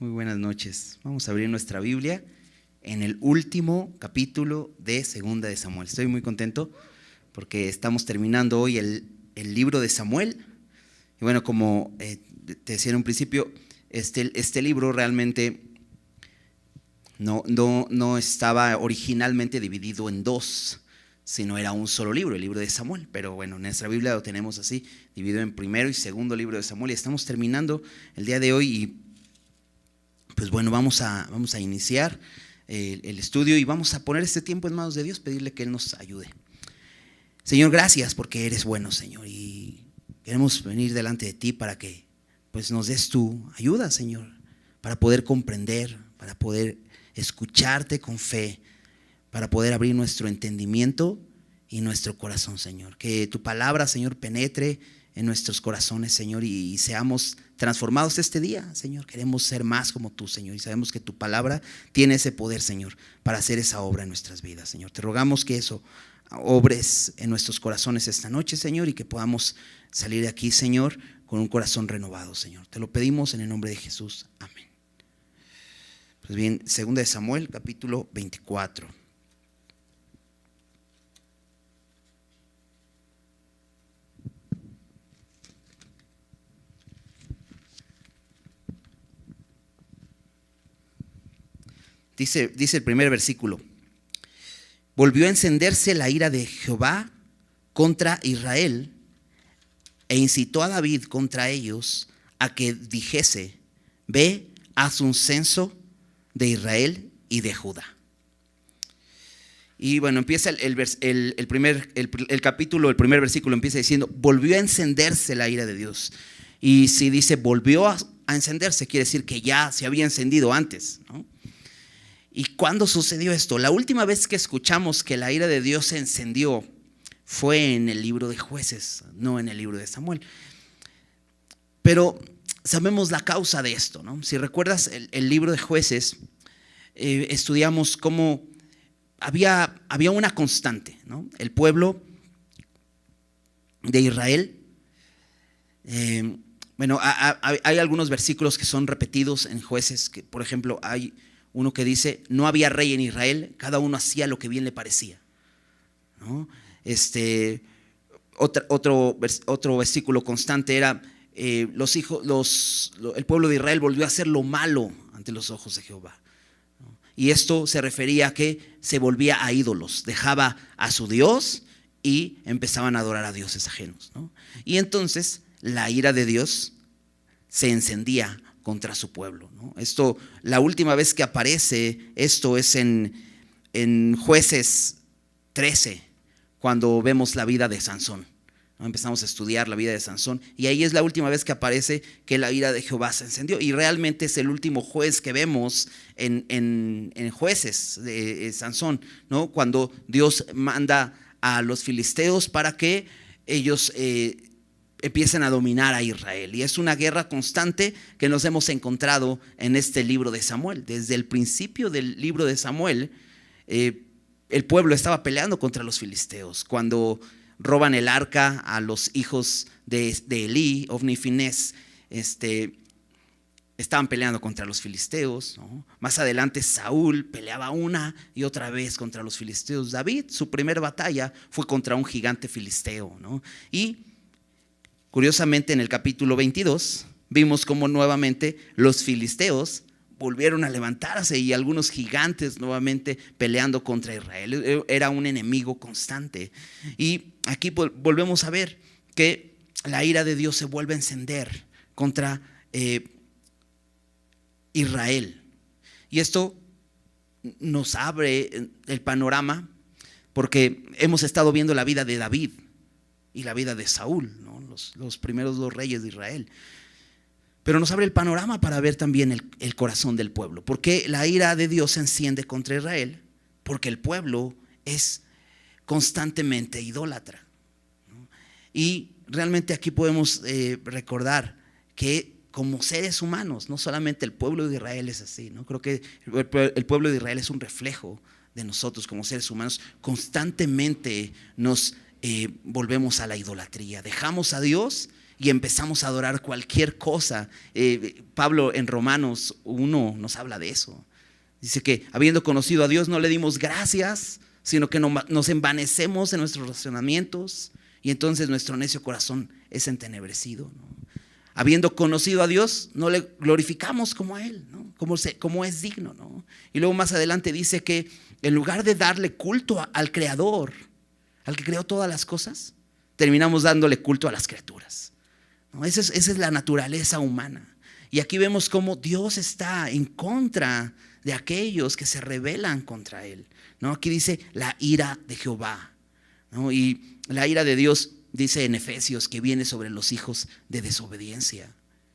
Muy buenas noches. Vamos a abrir nuestra Biblia en el último capítulo de Segunda de Samuel. Estoy muy contento porque estamos terminando hoy el libro de Samuel. Y bueno, como te decía en un principio, este libro realmente no estaba originalmente dividido en dos, sino era un solo libro, el libro de Samuel. Pero bueno, en nuestra Biblia lo tenemos así, dividido en primero y segundo libro de Samuel. Y estamos terminando el día de hoy y pues bueno, vamos a iniciar el estudio y vamos a poner este tiempo en manos de Dios, pedirle que Él nos ayude. Señor, gracias porque eres bueno, Señor, y queremos venir delante de ti para que pues nos des tu ayuda, Señor, para poder comprender, para poder escucharte con fe, para poder abrir nuestro entendimiento y nuestro corazón, Señor. Que tu palabra, Señor, penetre en nuestros corazones, Señor, y seamos transformados este día, Señor. Queremos ser más como tú, Señor, y sabemos que tu palabra tiene ese poder, Señor, para hacer esa obra en nuestras vidas, Señor. Te rogamos que eso obres en nuestros corazones esta noche, Señor, y que podamos salir de aquí, Señor, con un corazón renovado, Señor. Te lo pedimos en el nombre de Jesús. Amén. Pues bien, 2 de Samuel, capítulo 24. Dice el primer versículo: volvió a encenderse la ira de Jehová contra Israel e incitó a David contra ellos a que dijese: ve, haz un censo de Israel y de Judá. Y bueno, empieza el capítulo, el primer versículo empieza diciendo: volvió a encenderse la ira de Dios. Y si dice volvió a encenderse, quiere decir que ya se había encendido antes, ¿no? ¿Y cuándo sucedió esto? La última vez que escuchamos que la ira de Dios se encendió fue en el libro de Jueces, no en el libro de Samuel. Pero sabemos la causa de esto, ¿no? Si recuerdas el libro de Jueces, estudiamos cómo había una constante, ¿no? El pueblo de Israel, hay algunos versículos que son repetidos en Jueces, que por ejemplo hay uno que dice: no había rey en Israel, cada uno hacía lo que bien le parecía, ¿no? Otro versículo constante era: el pueblo de Israel volvió a hacer lo malo ante los ojos de Jehová, ¿no? Y esto se refería a que se volvía a ídolos, dejaba a su Dios y empezaban a adorar a dioses ajenos, ¿no? Y entonces la ira de Dios se encendía contra su pueblo, ¿no? Esto, la última vez que aparece esto es en Jueces 13, cuando vemos la vida de Sansón, ¿no? Empezamos a estudiar la vida de Sansón y ahí es la última vez que aparece que la ira de Jehová se encendió, y realmente es el último juez que vemos en Jueces de Sansón, ¿no? Cuando Dios manda a los filisteos para que ellos empiezan a dominar a Israel, y es una guerra constante que nos hemos encontrado en este libro de Samuel. Desde el principio del libro de Samuel, el pueblo estaba peleando contra los filisteos. Cuando roban el arca a los hijos de Elí, Ofni y Finés, estaban peleando contra los filisteos, ¿no? Más adelante Saúl peleaba una y otra vez contra los filisteos. David, su primera batalla fue contra un gigante filisteo, ¿no? Y curiosamente, en el capítulo 22 vimos cómo nuevamente los filisteos volvieron a levantarse y algunos gigantes nuevamente peleando contra Israel. Era un enemigo constante. Y aquí volvemos a ver que la ira de Dios se vuelve a encender contra Israel. Y esto nos abre el panorama, porque hemos estado viendo la vida de David y la vida de Saúl, ¿no? Los primeros dos reyes de Israel. Pero nos abre el panorama para ver también el corazón del pueblo. ¿Por qué la ira de Dios se enciende contra Israel? Porque el pueblo es constantemente idólatra, ¿no? Y realmente aquí podemos recordar que como seres humanos, no solamente el pueblo de Israel es así, ¿no? Creo que el pueblo de Israel es un reflejo de nosotros como seres humanos. Constantemente nos volvemos a la idolatría, dejamos a Dios y empezamos a adorar cualquier cosa. Pablo en Romanos 1 nos habla de eso. Dice que habiendo conocido a Dios no le dimos gracias, sino que nos envanecemos en nuestros razonamientos y entonces nuestro necio corazón es entenebrecido, ¿no? Habiendo conocido a Dios, no le glorificamos como a Él, ¿no? Como es digno, ¿no? Y luego más adelante dice que en lugar de darle culto al Creador, al que creó todas las cosas, terminamos dándole culto a las criaturas, ¿no? Esa es la naturaleza humana. Y aquí vemos cómo Dios está en contra de aquellos que se rebelan contra Él, ¿no? Aquí dice la ira de Jehová, ¿no? Y la ira de Dios, dice en Efesios, que viene sobre los hijos de desobediencia.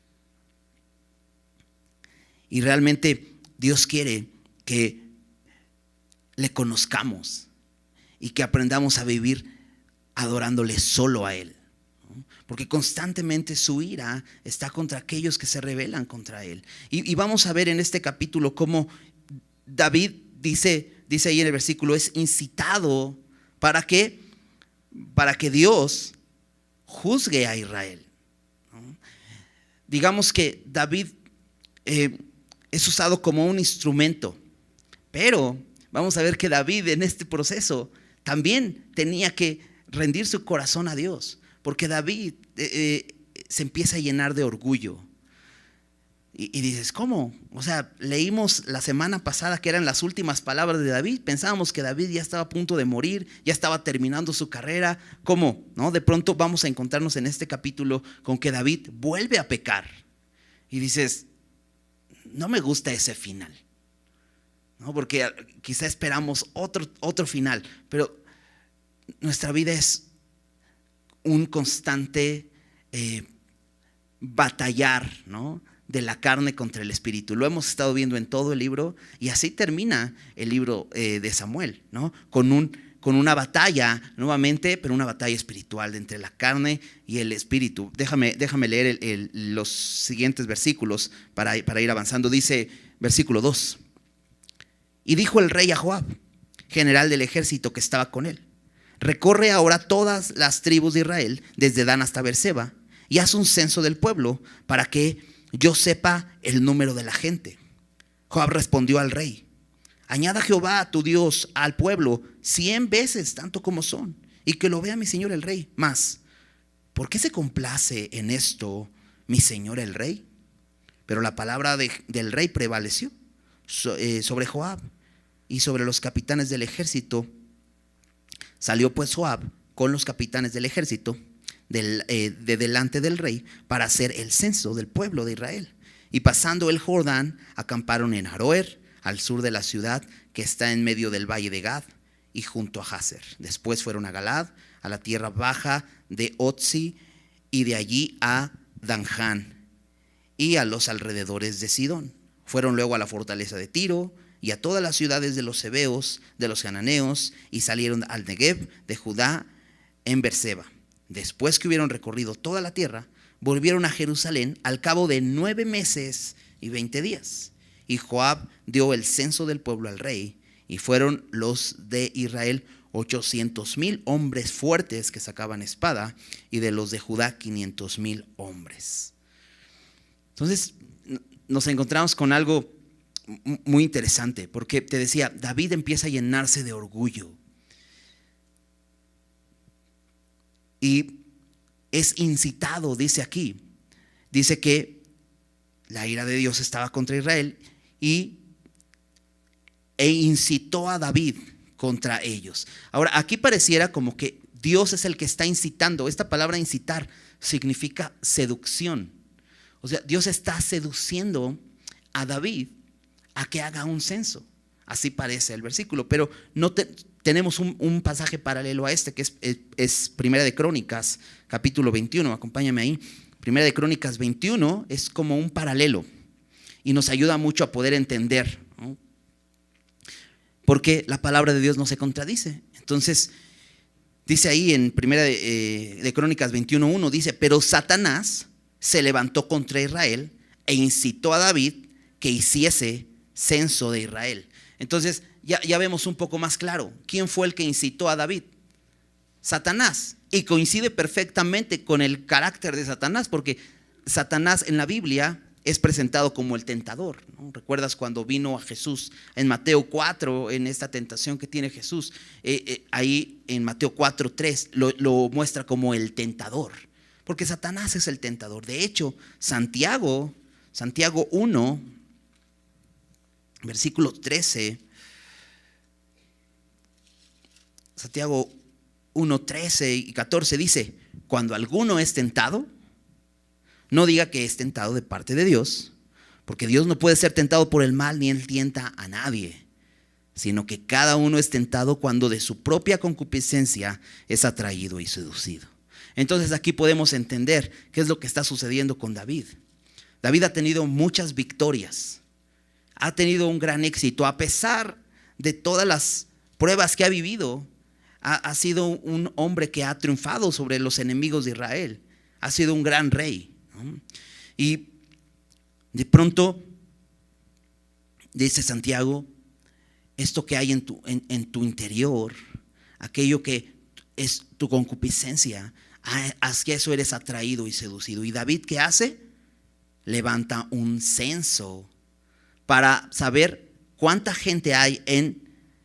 Y realmente Dios quiere que le conozcamos y que aprendamos a vivir adorándole solo a Él, ¿no? Porque constantemente su ira está contra aquellos que se rebelan contra Él. Y vamos a ver en este capítulo cómo David dice ahí en el versículo, es incitado para que Dios juzgue a Israel, ¿no? Digamos que David es usado como un instrumento, pero vamos a ver que David en este proceso también tenía que rendir su corazón a Dios, porque David se empieza a llenar de orgullo. Y dices, ¿cómo? O sea, leímos la semana pasada que eran las últimas palabras de David. Pensábamos que David ya estaba a punto de morir, ya estaba terminando su carrera. ¿Cómo? ¿No? De pronto vamos a encontrarnos en este capítulo con que David vuelve a pecar. Y dices, no me gusta ese final, ¿no? Porque quizá esperamos otro final, pero nuestra vida es un constante batallar, ¿no? De la carne contra el espíritu. Lo hemos estado viendo en todo el libro y así termina el libro de Samuel, ¿no? Con una batalla nuevamente, pero una batalla espiritual entre la carne y el espíritu. Déjame leer los siguientes versículos para ir avanzando. Dice versículo 2: y dijo el rey a Joab, general del ejército que estaba con él: recorre ahora todas las tribus de Israel, desde Dan hasta Beerseba, y haz un censo del pueblo para que yo sepa el número de la gente. Joab respondió al rey: añada Jehová tu Dios al pueblo 100 veces tanto como son, y que lo vea mi señor el rey. Mas, ¿por qué se complace en esto mi señor el rey? Pero la palabra del rey prevaleció sobre Joab y sobre los capitanes del ejército. Salió pues Joab con los capitanes del ejército de delante del rey para hacer el censo del pueblo de Israel. Y pasando el Jordán, acamparon en Aroer, al sur de la ciudad que está en medio del valle de Gad y junto a Jazer. Después fueron a Galad, a la tierra baja de Otzi, y de allí a Danján y a los alrededores de Sidón. Fueron luego a la fortaleza de Tiro y a todas las ciudades de los heveos, de los cananeos, y salieron al Negev de Judá en Beerseba. Después que hubieron recorrido toda la tierra, volvieron a Jerusalén al cabo de 9 meses y 20 días. Y Joab dio el censo del pueblo al rey, y fueron los de Israel 800,000 hombres fuertes que sacaban espada, y de los de Judá 500,000 hombres. Entonces nos encontramos con algo muy interesante, porque te decía, David empieza a llenarse de orgullo. Y es incitado, dice aquí, dice que la ira de Dios estaba contra Israel e incitó a David contra ellos. Ahora, aquí pareciera como que Dios es el que está incitando. Esta palabra incitar significa seducción. O sea, Dios está seduciendo a David a que haga un censo. Así parece el versículo, pero no tenemos un pasaje paralelo a este, que es Primera de Crónicas, capítulo 21. Acompáñame ahí. Primera de Crónicas 21 es como un paralelo y nos ayuda mucho a poder entender, ¿no? Porque la palabra de Dios no se contradice. Entonces, dice ahí en Primera de Crónicas 21:1, dice: pero Satanás se levantó contra Israel e incitó a David que hiciese censo de Israel. Entonces ya vemos un poco más claro quién fue el que incitó a David. Satanás. Y coincide perfectamente con el carácter de Satanás, porque Satanás en la Biblia es presentado como el tentador, ¿no? ¿Recuerdas cuando vino a Jesús en Mateo 4, en esta tentación que tiene Jesús? Ahí en Mateo 4:3 lo muestra como el tentador, porque Satanás es el tentador. De hecho, Santiago 1, versículo 13, Santiago 1, 13 y 14 dice: cuando alguno es tentado, no diga que es tentado de parte de Dios, porque Dios no puede ser tentado por el mal, ni él tienta a nadie, sino que cada uno es tentado cuando de su propia concupiscencia es atraído y seducido. Entonces aquí podemos entender qué es lo que está sucediendo con David. David ha tenido muchas victorias, ha tenido un gran éxito, a pesar de todas las pruebas que ha vivido. Ha sido un hombre que ha triunfado sobre los enemigos de Israel, ha sido un gran rey, ¿no? Y de pronto dice Santiago, esto que hay en tu interior, aquello que es tu concupiscencia, hacia eso eres atraído y seducido. ¿Y David qué hace? Levanta un censo para saber cuánta gente hay en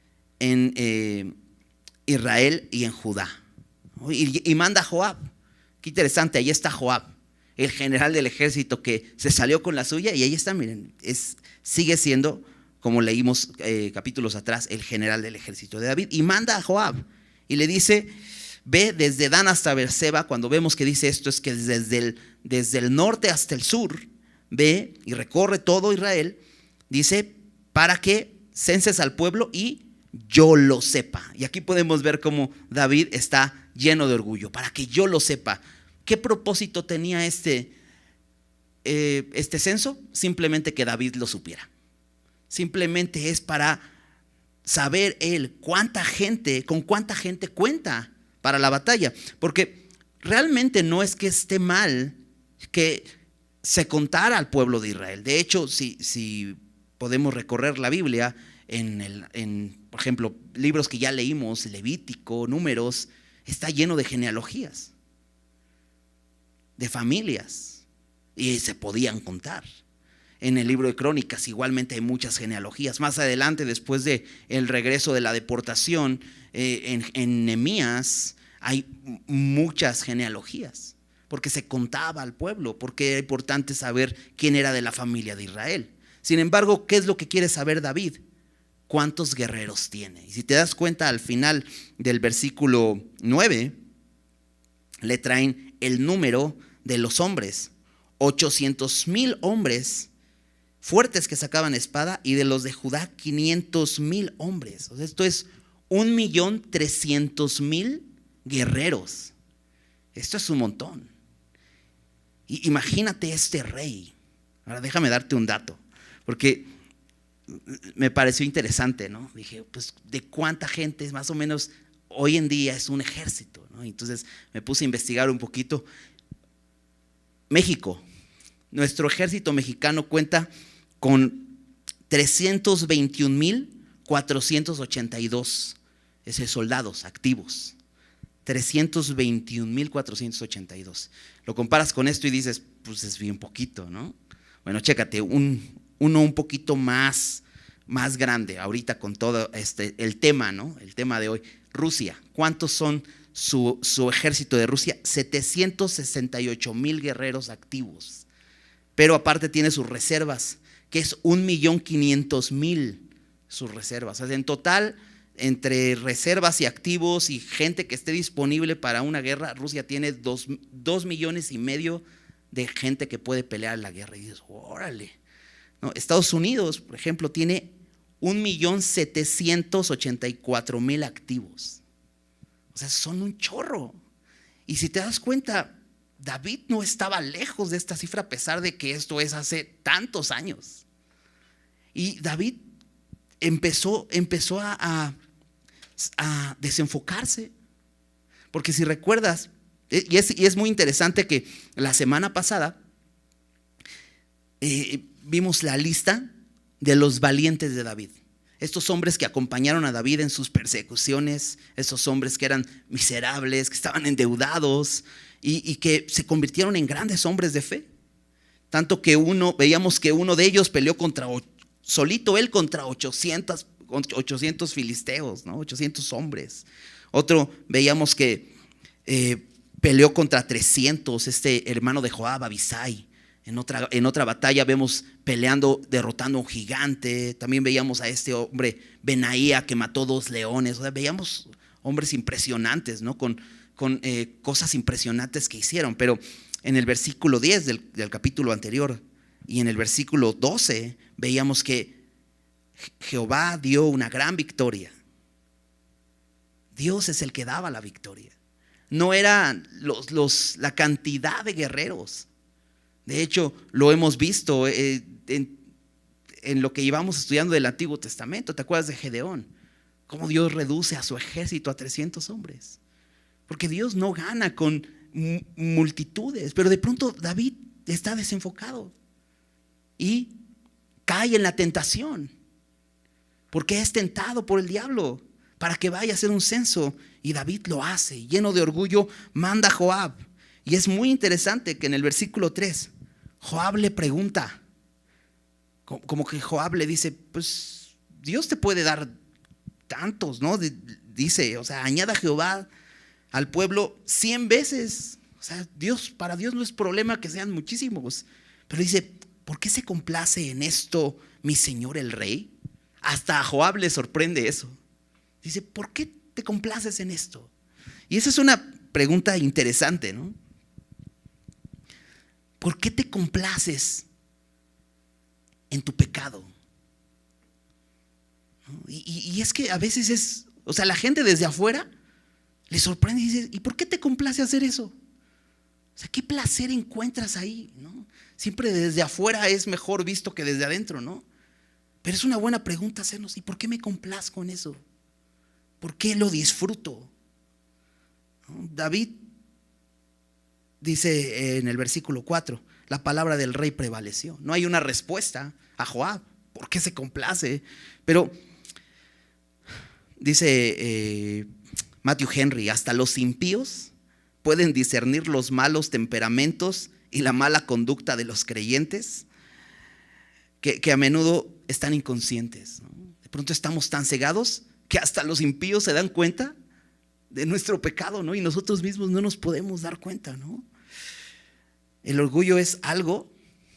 Israel y en Judá, y manda a Joab. Qué interesante, ahí está Joab, el general del ejército que se salió con la suya, y ahí está, miren, sigue siendo, como leímos capítulos atrás, el general del ejército de David, y manda a Joab y le dice: ve desde Dan hasta Beerseba. Cuando vemos que dice esto, es que desde el norte hasta el sur, ve y recorre todo Israel, dice, para que censes al pueblo y yo lo sepa. Y aquí podemos ver cómo David está lleno de orgullo, para que yo lo sepa. ¿Qué propósito tenía este censo? Simplemente que David lo supiera. Simplemente es para saber él con cuánta gente cuenta para la batalla. Porque realmente no es que esté mal que se contara al pueblo de Israel. De hecho, si podemos recorrer la Biblia, por ejemplo, libros que ya leímos, Levítico, Números, está lleno de genealogías, de familias, y se podían contar. En el libro de Crónicas igualmente hay muchas genealogías. Más adelante, después de el regreso de la deportación, en Nehemías hay muchas genealogías, porque se contaba al pueblo, porque era importante saber quién era de la familia de Israel. Sin embargo, ¿qué es lo que quiere saber David? ¿Cuántos guerreros tiene? Y si te das cuenta, al final del versículo 9 le traen el número de los hombres: 800,000 hombres fuertes que sacaban espada, y de los de Judá 500,000 hombres. O sea, esto es 1,300,000 guerreros. Esto es un montón. Y imagínate este rey. Ahora déjame darte un dato, porque me pareció interesante, ¿no? Dije, pues, ¿de cuánta gente es más o menos hoy en día es un ejército, ¿no? Entonces me puse a investigar un poquito. México, nuestro ejército mexicano cuenta con 321,482 soldados activos. 321,482. Lo comparas con esto y dices, pues es bien poquito, ¿no? Bueno, chécate, uno un poquito más grande, ahorita con todo el tema, ¿no? El tema de hoy. Rusia, ¿cuántos son su ejército de Rusia? 768,000 guerreros activos. Pero aparte tiene sus reservas, que es 1,500,000 sus reservas. O sea, en total, entre reservas y activos y gente que esté disponible para una guerra, Rusia tiene 2,5 millones de gente que puede pelear la guerra. Y dices, órale. No, Estados Unidos, por ejemplo, tiene 1,784,000 activos. O sea, son un chorro. Y si te das cuenta, David no estaba lejos de esta cifra, a pesar de que esto es hace tantos años. Y David empezó a desenfocarse. Porque si recuerdas, y es muy interesante que la semana pasada vimos la lista de los valientes de David. estos hombres que acompañaron a David en sus persecuciones, estos hombres que eran miserables, que estaban endeudados y que se convirtieron en grandes hombres de fe. Tanto que veíamos que uno de ellos peleó solito él contra 800 filisteos, ¿no? 800 hombres. Otro veíamos que peleó contra 300, este hermano de Joab, Abisai. En otra batalla vemos peleando, derrotando a un gigante. También veíamos a este hombre Benaía que mató 2 leones. O sea, veíamos hombres impresionantes, ¿no? Con cosas impresionantes que hicieron. Pero en el versículo 10 del capítulo anterior y en el versículo 12 veíamos que Jehová dio una gran victoria. Dios es el que daba la victoria. No era la cantidad de guerreros. De hecho, lo hemos visto en lo que llevamos estudiando del Antiguo Testamento. ¿Te acuerdas de Gedeón? Cómo Dios reduce a su ejército a 300 hombres. Porque Dios no gana con multitudes. Pero de pronto David está desenfocado y cae en la tentación. Porque es tentado por el diablo para que vaya a hacer un censo. Y David lo hace. Lleno de orgullo, manda a Joab. Y es muy interesante que en el versículo 3, Joab le pregunta, como que Joab le dice, pues Dios te puede dar tantos, ¿no? Dice, o sea, añada Jehová al pueblo 100 veces. O sea, para Dios no es problema que sean muchísimos. Pero dice, ¿por qué se complace en esto mi señor el rey? Hasta a Joab le sorprende eso. Dice, ¿por qué te complaces en esto? Y esa es una pregunta interesante, ¿no? ¿Por qué te complaces en tu pecado? Y es que a veces o sea, la gente desde afuera le sorprende y dice, ¿y por qué te complace hacer eso? O sea, ¿qué placer encuentras ahí, ¿no? Siempre desde afuera es mejor visto que desde adentro, ¿no? Pero es una buena pregunta hacernos, ¿y por qué me complazco en eso? ¿Por qué lo disfruto? ¿No? David dice en el versículo 4, la palabra del rey prevaleció. No hay una respuesta a Joab, ¿por qué se complace? Pero dice Matthew Henry, hasta los impíos pueden discernir los malos temperamentos y la mala conducta de los creyentes que a menudo están inconscientes, ¿no? De pronto estamos tan cegados que hasta los impíos se dan cuenta de nuestro pecado, ¿no? Y nosotros mismos no nos podemos dar cuenta, ¿no? El orgullo es algo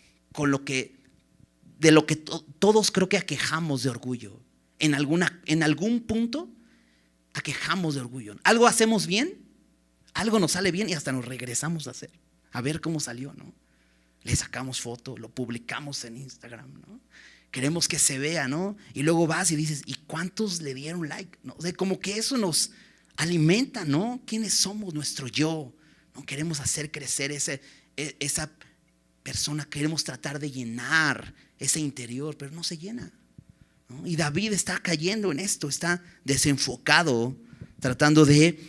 de lo que todos creo que aquejamos de orgullo. En algún punto aquejamos de orgullo. Algo hacemos bien, algo nos sale bien y hasta nos regresamos a hacer, a ver cómo salió, ¿no? Le sacamos foto, lo publicamos en Instagram, ¿no? Queremos que se vea, ¿no? Y luego vas y dices, ¿y cuántos le dieron like? ¿No? O sea, como que eso nos alimenta, ¿no? ¿Quiénes somos? Nuestro yo. ¿No? Queremos hacer crecer esa persona, queremos tratar de llenar ese interior, pero no se llena, ¿no? Y David está cayendo en esto, está desenfocado, tratando de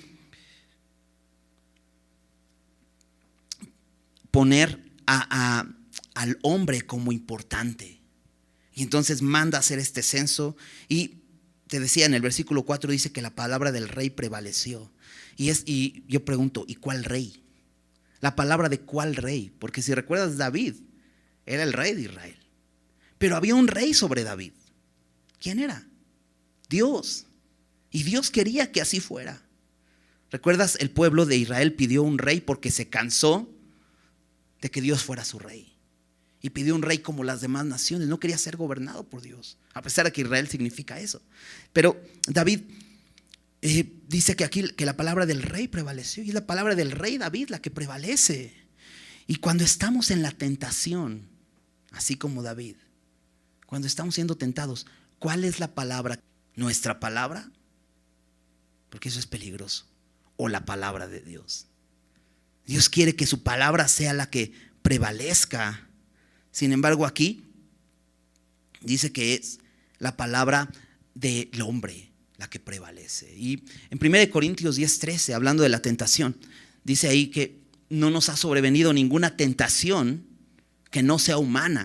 poner al hombre como importante. Y entonces manda a hacer este censo. Y te decía en el versículo 4, dice que la palabra del rey prevaleció. Y yo pregunto, ¿y cuál rey? La palabra de cuál rey, porque si recuerdas, David era el rey de Israel, pero había un rey sobre David. ¿Quién era? Dios. Y Dios quería que así fuera. ¿Recuerdas? El pueblo de Israel pidió un rey porque se cansó de que Dios fuera su rey, y pidió un rey como las demás naciones. No quería ser gobernado por Dios, a pesar de que Israel significa eso. Pero David dice que aquí que la palabra del rey prevaleció, y es la palabra del rey David la que prevalece. Y cuando estamos en la tentación, así como David, cuando estamos siendo tentados, ¿cuál es la palabra? ¿Nuestra palabra? Porque eso es peligroso. ¿O la palabra de Dios? Dios quiere que su palabra sea la que prevalezca. Sin embargo, aquí dice que es la palabra del hombre la que prevalece. Y en 1 Corintios 10:13, hablando de la tentación, dice ahí que no nos ha sobrevenido ninguna tentación que no sea humana.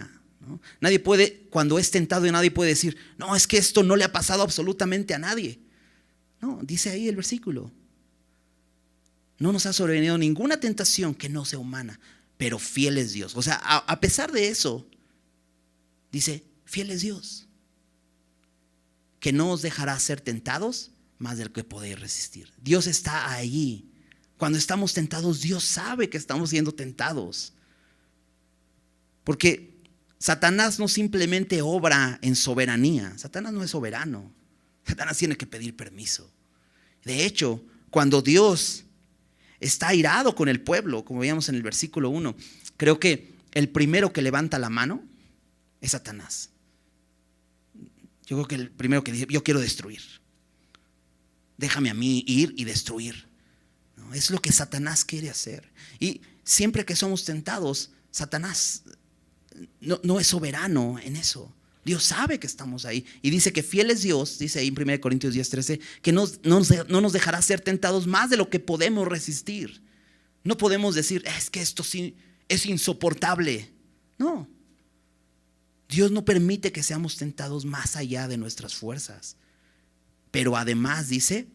¿no? Nadie puede, cuando es tentado, nadie puede decir, no, es que esto no le ha pasado absolutamente a nadie. No, dice ahí el versículo. No nos ha sobrevenido ninguna tentación que no sea humana, pero fiel es Dios. O sea, a pesar de eso, dice, fiel es Dios, que no os dejará ser tentados más del que podéis resistir. Dios está allí. Cuando estamos tentados, Dios sabe que estamos siendo tentados. Porque Satanás no simplemente obra en soberanía. Satanás no es soberano. Satanás tiene que pedir permiso. De hecho, cuando Dios está airado con el pueblo, como veíamos en el versículo 1, creo que el primero que levanta la mano es Satanás. Yo creo que el primero que dice, yo quiero destruir. Déjame a mí ir y destruir. ¿No? Es lo que Satanás quiere hacer. Y siempre que somos tentados, Satanás no es soberano en eso. Dios sabe que estamos ahí. Y dice que fiel es Dios, dice ahí en 1 Corintios 10:13, que no nos dejará ser tentados más de lo que podemos resistir. No podemos decir, es que esto sí es insoportable. No. Dios no permite que seamos tentados más allá de nuestras fuerzas. Pero además dice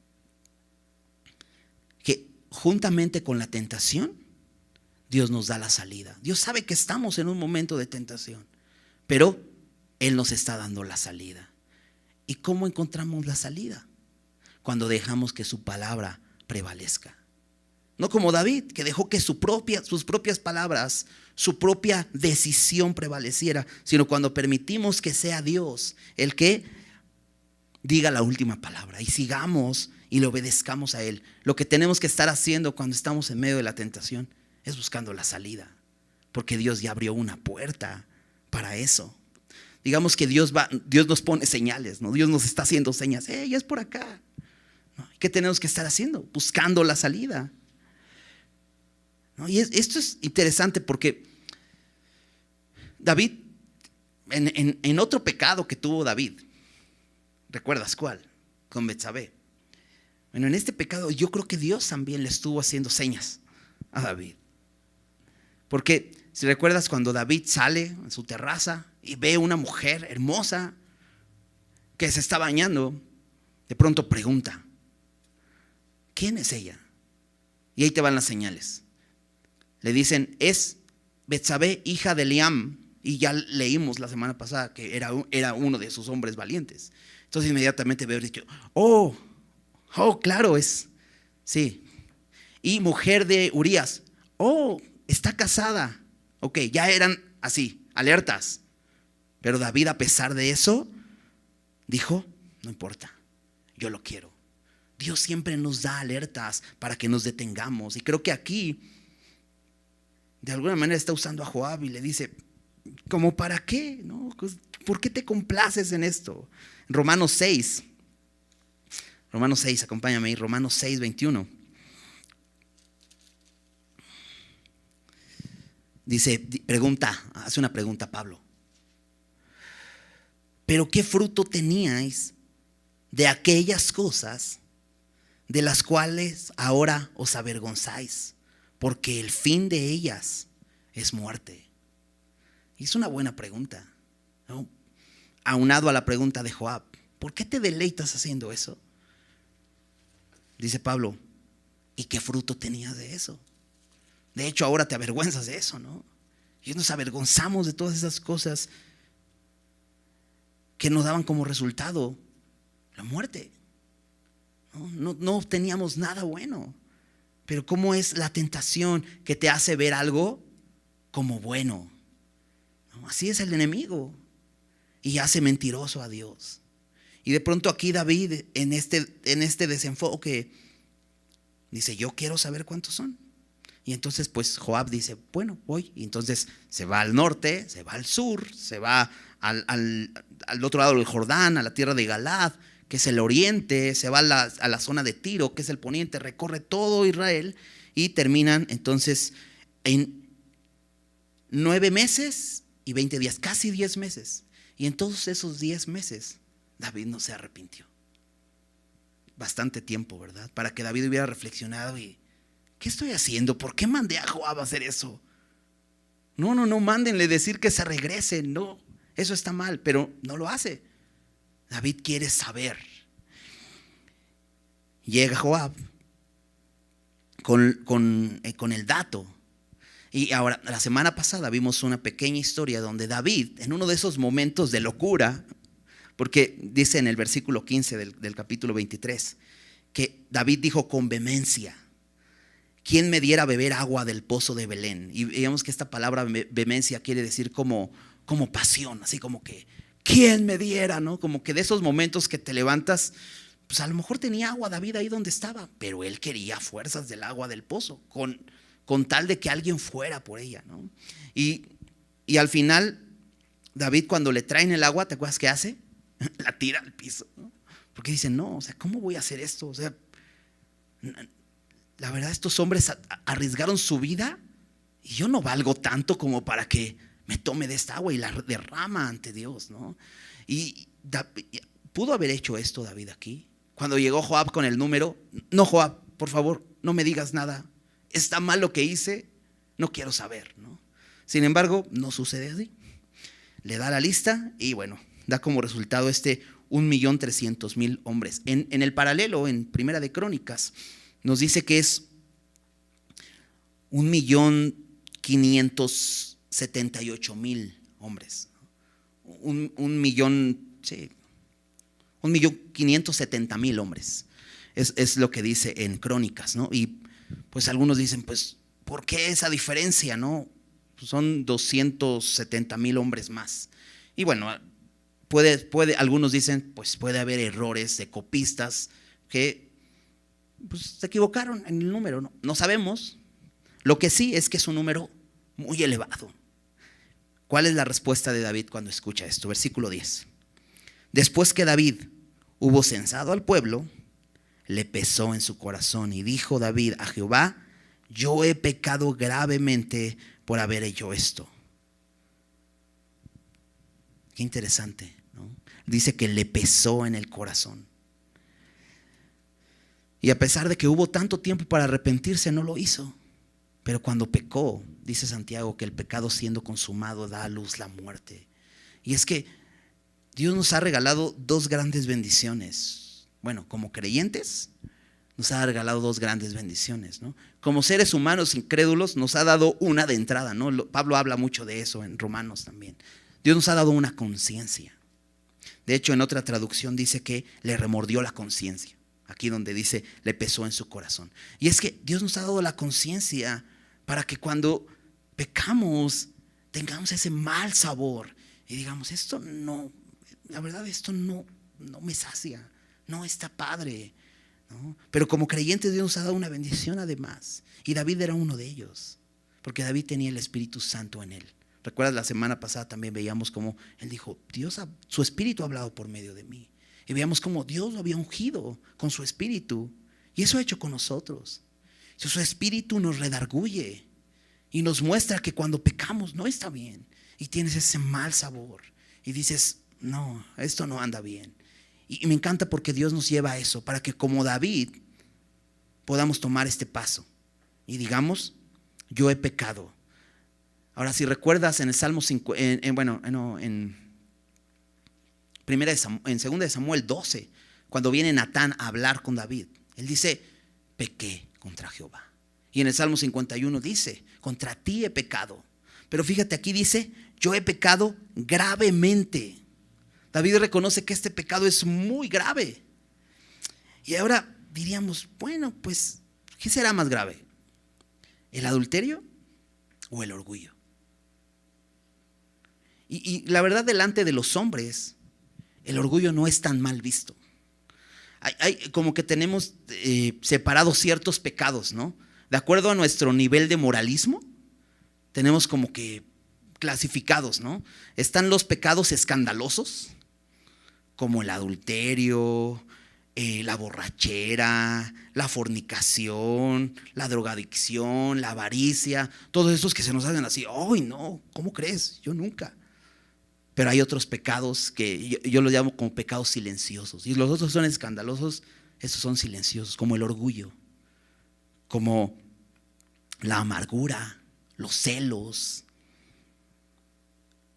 que juntamente con la tentación, Dios nos da la salida. Dios sabe que estamos en un momento de tentación, pero Él nos está dando la salida. ¿Y cómo encontramos la salida? Cuando dejamos que su palabra prevalezca. No como David, que dejó que sus propias palabras, su propia decisión prevaleciera, sino cuando permitimos que sea Dios el que diga la última palabra y sigamos y le obedezcamos a Él. Lo que tenemos que estar haciendo cuando estamos en medio de la tentación es buscando la salida, porque Dios ya abrió una puerta para eso. Digamos que Dios nos pone señales, ¿no? Dios nos está haciendo señas, ya es por acá, ¿no? ¿Qué tenemos que estar haciendo? Buscando la salida, ¿no? Y esto es interesante porque David, en otro pecado que tuvo David, ¿recuerdas cuál? Con Betsabé. Bueno, en este pecado yo creo que Dios también le estuvo haciendo señas a David. Porque si recuerdas cuando David sale en su terraza y ve una mujer hermosa que se está bañando, de pronto pregunta, ¿quién es ella? Y ahí te van las señales. Le dicen, es Betsabé, hija de Eliam. Y ya leímos la semana pasada que era uno de sus hombres valientes. Entonces inmediatamente veo y digo, oh, claro, sí. Y mujer de Urías, está casada. Ok, ya eran así, alertas. Pero David, a pesar de eso, dijo, no importa, yo lo quiero. Dios siempre nos da alertas para que nos detengamos. Y creo que aquí, de alguna manera, está usando a Joab y le dice, ¿cómo para qué? ¿No? ¿Por qué te complaces en esto? Romanos 6, acompáñame ahí, Romanos 6, 21. Dice, hace una pregunta Pablo. ¿Pero qué fruto teníais de aquellas cosas de las cuales ahora os avergonzáis? Porque el fin de ellas es muerte. Y es una buena pregunta, ¿no? Aunado a la pregunta de Joab, ¿por qué te deleitas haciendo eso? Dice Pablo, ¿y qué fruto tenías de eso? De hecho, ahora te avergüenzas de eso, ¿no? Y nos avergonzamos de todas esas cosas que nos daban como resultado la muerte. No obteníamos nada bueno. Pero ¿cómo es la tentación que te hace ver algo como bueno? ¿No? Así es el enemigo. Y hace mentiroso a Dios. Y de pronto aquí David, en este desenfoque, dice, yo quiero saber cuántos son. Y entonces pues Joab dice, bueno, voy. Y entonces se va al norte, se va al sur, se va al otro lado del Jordán, a la tierra de Galaad, que es el oriente, se va a la zona de Tiro, que es el poniente, recorre todo Israel y terminan entonces en 9 meses y 20 días, casi 10 meses. Y en todos esos 10 meses David no se arrepintió. Bastante tiempo, ¿verdad? Para que David hubiera reflexionado y ¿qué estoy haciendo? ¿Por qué mandé a Joab a hacer eso? No, mándenle decir que se regrese. No, eso está mal, pero no lo hace. David quiere saber. Llega Joab con el dato. Y ahora, la semana pasada vimos una pequeña historia donde David, en uno de esos momentos de locura, porque dice en el versículo 15 del capítulo 23, que David dijo con vehemencia: ¿quién me diera a beber agua del pozo de Belén? Y digamos que esta palabra vehemencia quiere decir como pasión, así como que ¿quién me diera? ¿No? Como que de esos momentos que te levantas, pues a lo mejor tenía agua David ahí donde estaba, pero él quería fuerzas del agua del pozo, con tal de que alguien fuera por ella, ¿no? Y al final, David, cuando le traen el agua, ¿te acuerdas qué hace? La tira al piso, ¿no? Porque dice, no, o sea, ¿cómo voy a hacer esto? O sea, la verdad, estos hombres arriesgaron su vida y yo no valgo tanto como para que me tome de esta agua y la derrama ante Dios, ¿no? Y pudo haber hecho esto David aquí. Cuando llegó Joab con el número, no, Joab, por favor, no me digas nada. Está mal lo que hice, no quiero saber, ¿no? Sin embargo, no sucede así. Le da la lista y bueno, da como resultado 1.300.000 hombres. En el paralelo, en Primera de Crónicas, nos dice que es 1.578.000 hombres. 1.570.000 hombres. Es lo que dice en Crónicas, ¿no? Y pues algunos dicen, pues, ¿por qué esa diferencia, no? Son 270.000 hombres más. Y bueno, algunos dicen, pues puede haber errores de copistas que pues, se equivocaron en el número, no sabemos. Lo que sí es que es un número muy elevado. ¿Cuál es la respuesta de David cuando escucha esto? Versículo 10. Después que David hubo censado al pueblo, le pesó en su corazón y dijo David a Jehová: yo he pecado gravemente por haber hecho esto. Qué interesante, ¿no? Dice que le pesó en el corazón. Y a pesar de que hubo tanto tiempo para arrepentirse, no lo hizo. Pero cuando pecó, dice Santiago que el pecado siendo consumado da a luz la muerte. Y es que Dios nos ha regalado dos grandes bendiciones. Bueno, como creyentes nos ha regalado dos grandes bendiciones, ¿no? Como seres humanos incrédulos nos ha dado una de entrada, ¿no? Pablo habla mucho de eso en Romanos también. Dios nos ha dado una conciencia. De hecho, en otra traducción dice que le remordió la conciencia. Aquí donde dice le pesó en su corazón. Y es que Dios nos ha dado la conciencia para que cuando pecamos tengamos ese mal sabor y digamos, esto no, la verdad esto no me sacia, no está padre, ¿no? Pero como creyentes Dios nos ha dado una bendición además. Y David era uno de ellos, porque David tenía el Espíritu Santo en él. ¿Recuerdas? La semana pasada también veíamos cómo él dijo, su Espíritu ha hablado por medio de mí. Y veíamos cómo Dios lo había ungido con su Espíritu. Y eso ha hecho con nosotros. Su Espíritu nos redarguye y nos muestra que cuando pecamos no está bien. Y tienes ese mal sabor. Y dices, no, esto no anda bien. Y me encanta porque Dios nos lleva a eso, para que como David podamos tomar este paso. Y digamos, yo he pecado. Ahora, si recuerdas en el Salmo 5, en 2 de Samuel 12, cuando viene Natán a hablar con David, él dice, pequé contra Jehová. Y en el Salmo 51 dice, contra ti he pecado. Pero fíjate, aquí dice, yo he pecado gravemente. David reconoce que este pecado es muy grave. Y ahora diríamos, bueno, pues, ¿qué será más grave? ¿El adulterio o el orgullo? Y la verdad, delante de los hombres, el orgullo no es tan mal visto. Hay como que tenemos separados ciertos pecados, ¿no? De acuerdo a nuestro nivel de moralismo, tenemos como que clasificados, ¿no? Están los pecados escandalosos, como el adulterio, la borrachera, la fornicación, la drogadicción, la avaricia, todos esos que se nos hacen así, ¡ay no! ¿Cómo crees? Yo nunca. Pero hay otros pecados que yo los llamo como pecados silenciosos. Y los otros son escandalosos, estos son silenciosos, como el orgullo, como la amargura, los celos,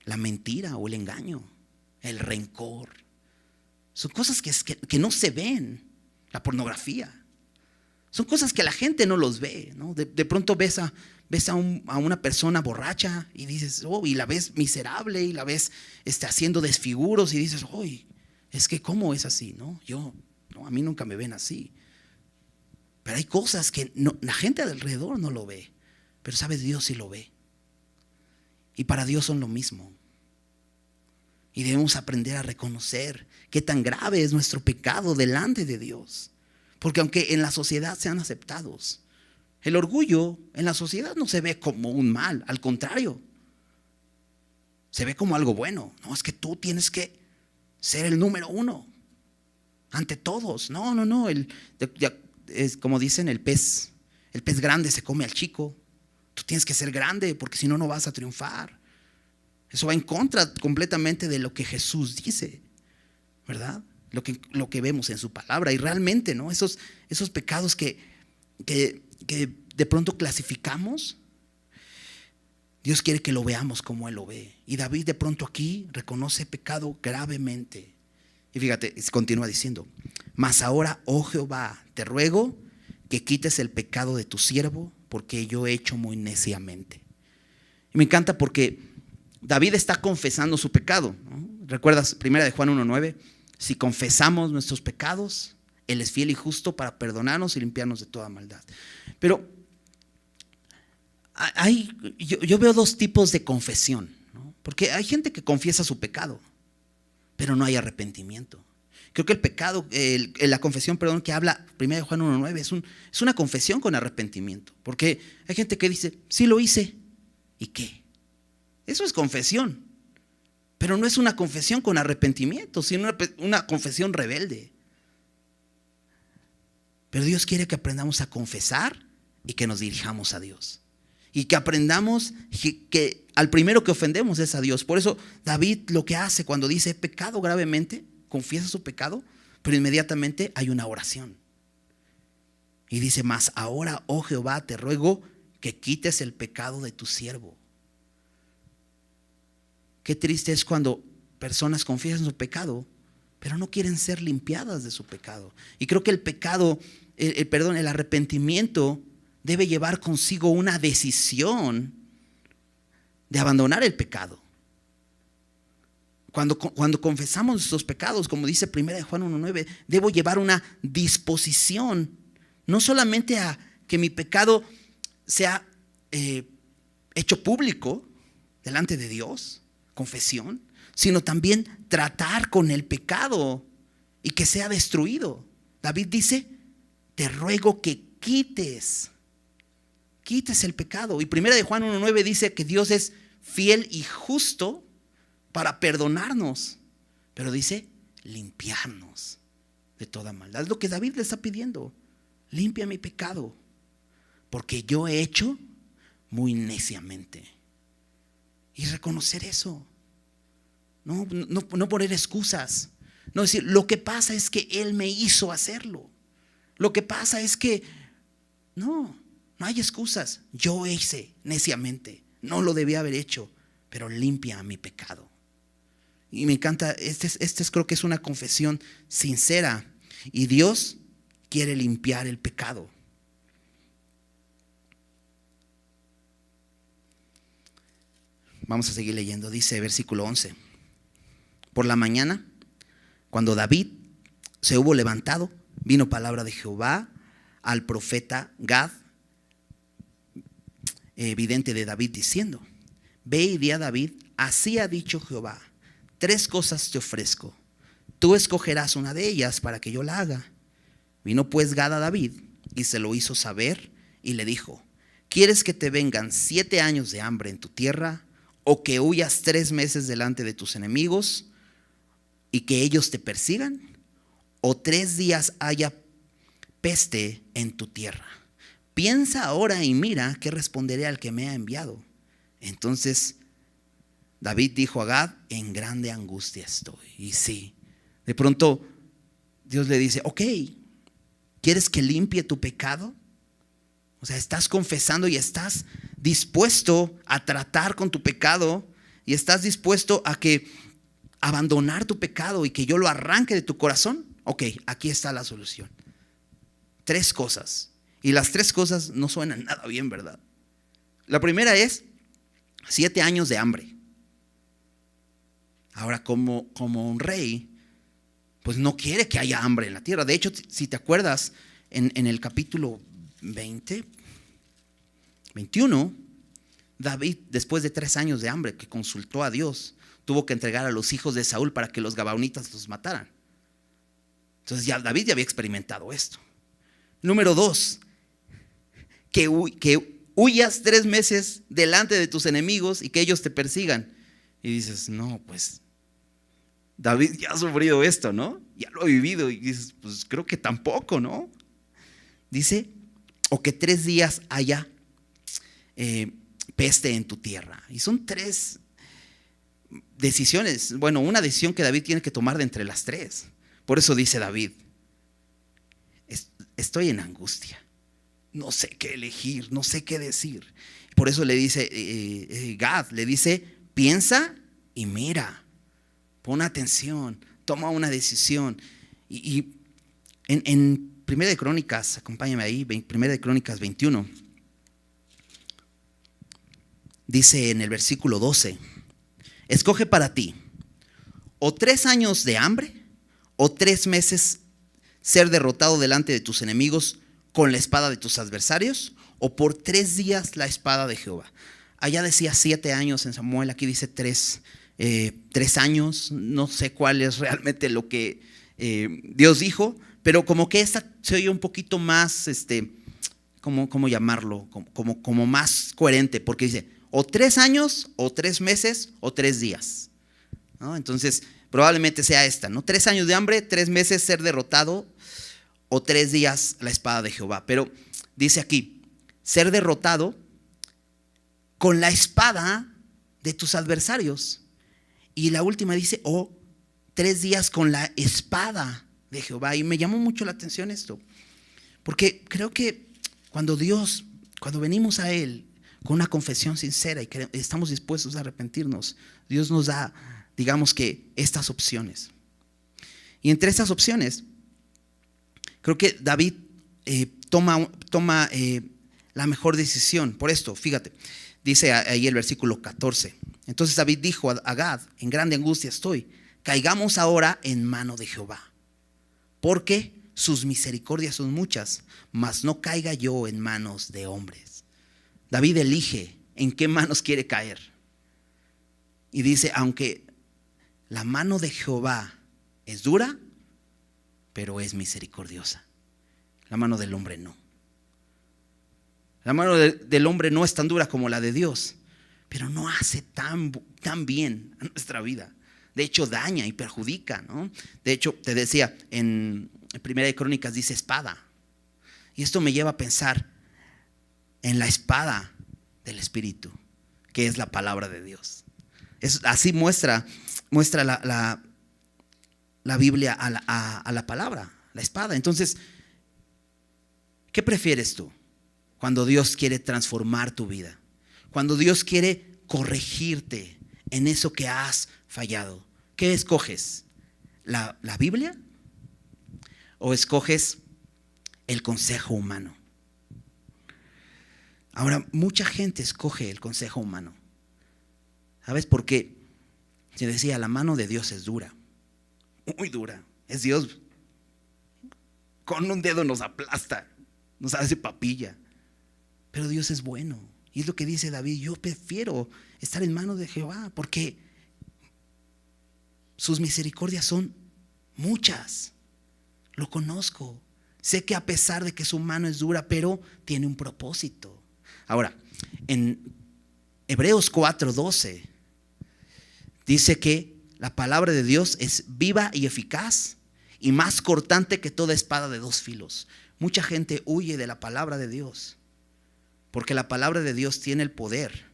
la mentira o el engaño, el rencor. Son cosas que no se ven. La pornografía. Son cosas que la gente no los ve, ¿no? De pronto ves a una persona borracha y dices, y la ves miserable y la ves haciendo desfiguros y dices, es que ¿cómo es así? No, a mí nunca me ven así. Pero hay cosas que la gente de alrededor no lo ve, pero sabes, Dios sí lo ve. Y para Dios son lo mismo. Y debemos aprender a reconocer qué tan grave es nuestro pecado delante de Dios. Porque aunque en la sociedad sean aceptados, el orgullo en la sociedad no se ve como un mal, al contrario, se ve como algo bueno. No, es que tú tienes que ser el número uno ante todos. No, es como dicen, el pez grande se come al chico. Tú tienes que ser grande porque si no, no vas a triunfar. Eso va en contra completamente de lo que Jesús dice, ¿verdad? Lo que vemos en su palabra. Y realmente, ¿no? Esos pecados que de pronto clasificamos, Dios quiere que lo veamos como Él lo ve. Y David de pronto aquí reconoce pecado gravemente. Y fíjate, continúa diciendo: mas ahora, oh Jehová, te ruego que quites el pecado de tu siervo, porque yo he hecho muy neciamente. Y me encanta porque David está confesando su pecado, ¿no? ¿Recuerdas 1 de Juan 1:9? Si confesamos nuestros pecados, Él es fiel y justo para perdonarnos y limpiarnos de toda maldad. Pero yo veo dos tipos de confesión, ¿no? Porque hay gente que confiesa su pecado, pero no hay arrepentimiento. Creo que el pecado, la confesión, que habla 1 de Juan 1:9 es una confesión con arrepentimiento. Porque hay gente que dice, sí lo hice, ¿y qué? Eso es confesión, pero no es una confesión con arrepentimiento, sino una confesión rebelde. Pero Dios quiere que aprendamos a confesar y que nos dirijamos a Dios. Y que aprendamos que al primero que ofendemos es a Dios. Por eso David lo que hace cuando dice pecado gravemente, confiesa su pecado, pero inmediatamente hay una oración. Y dice: mas ahora, oh Jehová, te ruego que quites el pecado de tu siervo. Qué triste es cuando personas confiesan su pecado, pero no quieren ser limpiadas de su pecado. Y creo que el arrepentimiento debe llevar consigo una decisión de abandonar el pecado. Cuando confesamos nuestros pecados, como dice 1 de Juan 1:9, debo llevar una disposición, no solamente a que mi pecado sea hecho público delante de Dios, confesión, sino también tratar con el pecado y que sea destruido. David dice: te ruego que quites el pecado. Y 1 de Juan 1:9 dice que Dios es fiel y justo para perdonarnos, pero dice limpiarnos de toda maldad. Es lo que David le está pidiendo: limpia mi pecado, porque yo he hecho muy neciamente. Y reconocer eso. No poner excusas. No decir, lo que pasa es que Él me hizo hacerlo. Lo que pasa es que no hay excusas. Yo hice neciamente. No lo debía haber hecho, pero limpia mi pecado. Y me encanta, creo que es una confesión sincera. Y Dios quiere limpiar el pecado. Vamos a seguir leyendo. Dice versículo 11: por la mañana, cuando David se hubo levantado, vino palabra de Jehová al profeta Gad, vidente de David, diciendo: ve y di a David, así ha dicho Jehová, 3 cosas te ofrezco, tú escogerás una de ellas para que yo la haga. Vino pues Gad a David y se lo hizo saber y le dijo: ¿quieres que te vengan 7 años de hambre en tu tierra, o que huyas 3 meses delante de tus enemigos y que ellos te persigan, o 3 días haya peste en tu tierra? Piensa ahora y mira qué responderé al que me ha enviado. Entonces David dijo a Gad: en grande angustia estoy. Y sí, de pronto Dios le dice: ok, ¿quieres que limpie tu pecado? O sea, estás confesando y estás dispuesto a tratar con tu pecado. y estás dispuesto a que abandonar tu pecado y que yo lo arranque de tu corazón, ok, aquí está la solución. 3 cosas. Y las 3 cosas no suenan nada bien, ¿verdad? La primera es 7 años de hambre. Ahora, como un rey, pues no quiere que haya hambre en la tierra. De hecho, si te acuerdas, en el capítulo 21, David, después de 3 años de hambre que consultó a Dios, tuvo que entregar a los hijos de Saúl para que los gabaonitas los mataran. Entonces David ya había experimentado esto. Número 2, que huyas 3 meses delante de tus enemigos y que ellos te persigan. Y dices, no, pues David ya ha sufrido esto, ¿no? Ya lo ha vivido. Y dices, pues creo que tampoco, ¿no? Dice, o que 3 días haya peste en tu tierra. Y son 3 decisiones. Bueno, una decisión que David tiene que tomar de entre las 3. Por eso dice David, estoy en angustia. No sé qué elegir, no sé qué decir. Por eso le dice Gad, le dice, piensa y mira. Pon atención, toma una decisión. Y en Primera de Crónicas, acompáñame ahí, Primera de Crónicas 21, dice en el versículo 12, escoge para ti o 3 años de hambre o 3 meses ser derrotado delante de tus enemigos con la espada de tus adversarios, o por 3 días la espada de Jehová. Allá decía 7 años en Samuel, aquí dice 3 años, no sé cuál es realmente lo que Dios dijo, pero como que esta se oye un poquito más, ¿cómo llamarlo? Como más coherente, porque dice, o 3 años, o 3 meses, o 3 días, ¿no? Entonces, probablemente sea esta, ¿no? 3 años de hambre, 3 meses ser derrotado, o 3 días la espada de Jehová. Pero dice aquí, ser derrotado con la espada de tus adversarios. Y la última dice, o 3 días con la espada de Jehová. Y me llamó mucho la atención esto, porque creo que cuando venimos a Él con una confesión sincera y que estamos dispuestos a arrepentirnos, Dios nos da, digamos que, estas opciones. Y entre estas opciones, creo que David toma la mejor decisión. Por esto, fíjate, dice ahí el versículo 14. Entonces David dijo a Gad, en grande angustia estoy, caigamos ahora en mano de Jehová, porque sus misericordias son muchas, mas no caiga yo en manos de hombres. David elige en qué manos quiere caer. Y dice, aunque la mano de Jehová es dura, pero es misericordiosa. La mano del hombre no. La mano del hombre no es tan dura como la de Dios, pero no hace tan bien a nuestra vida. De hecho, daña y perjudica, ¿no? De hecho, te decía, en Primera de Crónicas dice espada. Y esto me lleva a pensar en la espada del Espíritu, que es la palabra de Dios. Así muestra la Biblia a la palabra, la espada. Entonces, ¿qué prefieres tú cuando Dios quiere transformar tu vida? Cuando Dios quiere corregirte en eso que has fallado. ¿Qué escoges? ¿La Biblia? ¿O escoges el consejo humano? Ahora, mucha gente escoge el consejo humano. ¿Sabes por qué? Se decía, la mano de Dios es dura, muy dura. Es Dios. Con un dedo nos aplasta, nos hace papilla. Pero Dios es bueno. Y es lo que dice David, yo prefiero estar en manos de Jehová, porque sus misericordias son muchas. Lo conozco. Sé que a pesar de que su mano es dura, pero tiene un propósito. Ahora, en Hebreos 4:12 dice que la palabra de Dios es viva y eficaz y más cortante que toda espada de 2 filos. Mucha gente huye de la palabra de Dios, porque la palabra de Dios tiene el poder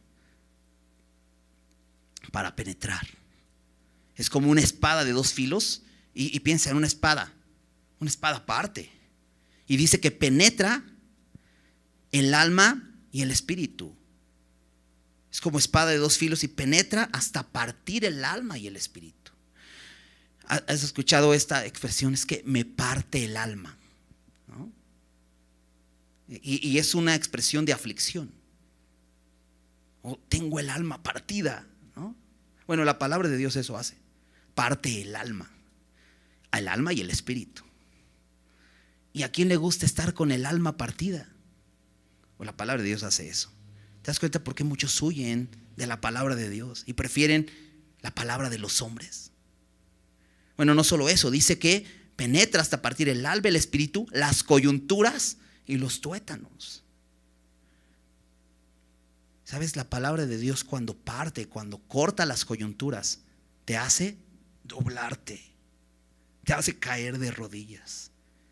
para penetrar. Es como una espada de 2 filos y piensa en una espada aparte. Y dice que penetra el alma y el espíritu. Es como espada de dos filos y penetra hasta partir el alma y el espíritu. ¿Has escuchado esta expresión? Es que me parte el alma, ¿no? Y es una expresión de aflicción. O tengo el alma partida, ¿no? Bueno, la palabra de Dios eso hace. Parte el alma y el espíritu. ¿Y a quién le gusta estar con el alma partida? Pues la palabra de Dios hace eso. ¿Te das cuenta por qué muchos huyen de la palabra de Dios y prefieren la palabra de los hombres? Bueno, no solo eso, dice que penetra hasta partir el alma, el espíritu, las coyunturas y los tuétanos. ¿Sabes? La palabra de Dios cuando parte, cuando corta las coyunturas, te hace doblarte, te hace caer de rodillas.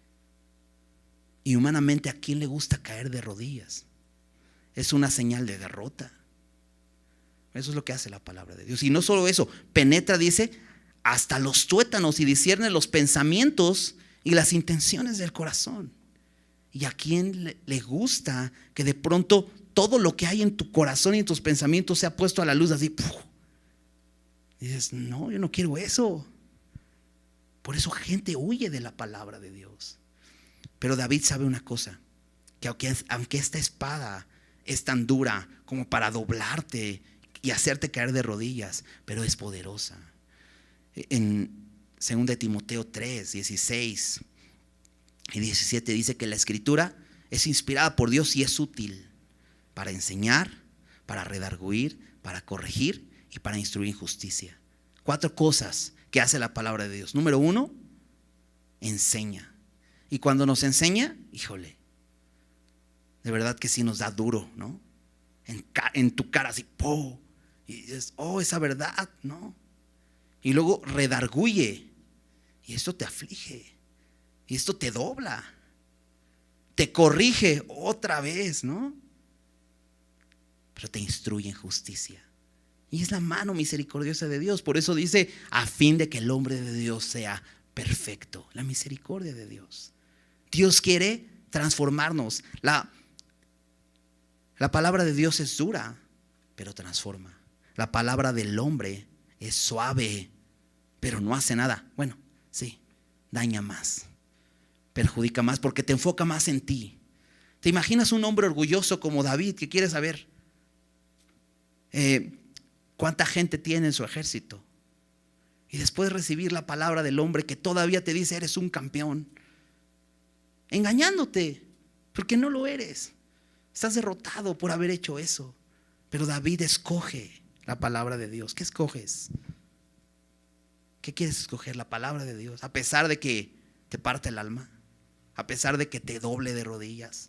Y humanamente, ¿a quién le gusta caer de rodillas? Es una señal de derrota. Eso es lo que hace la palabra de Dios. Y no solo eso, penetra, dice, hasta los tuétanos y discierne los pensamientos y las intenciones del corazón. ¿Y a quién le gusta que de pronto todo lo que hay en tu corazón y en tus pensamientos sea puesto a la luz así? ¡Puf! Y dices, no, yo no quiero eso. Por eso gente huye de la palabra de Dios. Pero David sabe una cosa, que aunque esta espada es tan dura como para doblarte y hacerte caer de rodillas, pero es poderosa. En 2 Timoteo 3, 16 y 17 dice que la escritura es inspirada por Dios y es útil para enseñar, para redarguir, para corregir y para instruir en justicia. 4 cosas que hace la palabra de Dios. Número 1, enseña. Y cuando nos enseña, híjole, de verdad que sí nos da duro, ¿no? En tu cara así, ¡po! Y dices, oh, esa verdad, ¿no? Y luego redarguye. Y esto te aflige. Y esto te dobla. Te corrige otra vez, ¿no? Pero te instruye en justicia. Y es la mano misericordiosa de Dios. Por eso dice, a fin de que el hombre de Dios sea perfecto. La misericordia de Dios. Dios quiere transformarnos. La palabra de Dios es dura, pero transforma. La palabra del hombre es suave, pero no hace nada. Bueno, sí, daña más, perjudica más, porque te enfoca más en ti. ¿Te imaginas un hombre orgulloso como David que quiere saber cuánta gente tiene en su ejército? Y después recibir la palabra del hombre que todavía te dice eres un campeón, engañándote, porque no lo eres. Estás derrotado por haber hecho eso. Pero David escoge la palabra de Dios. ¿Qué escoges? ¿Qué quieres escoger? La palabra de Dios, a pesar de que te parte el alma, a pesar de que te doble de rodillas,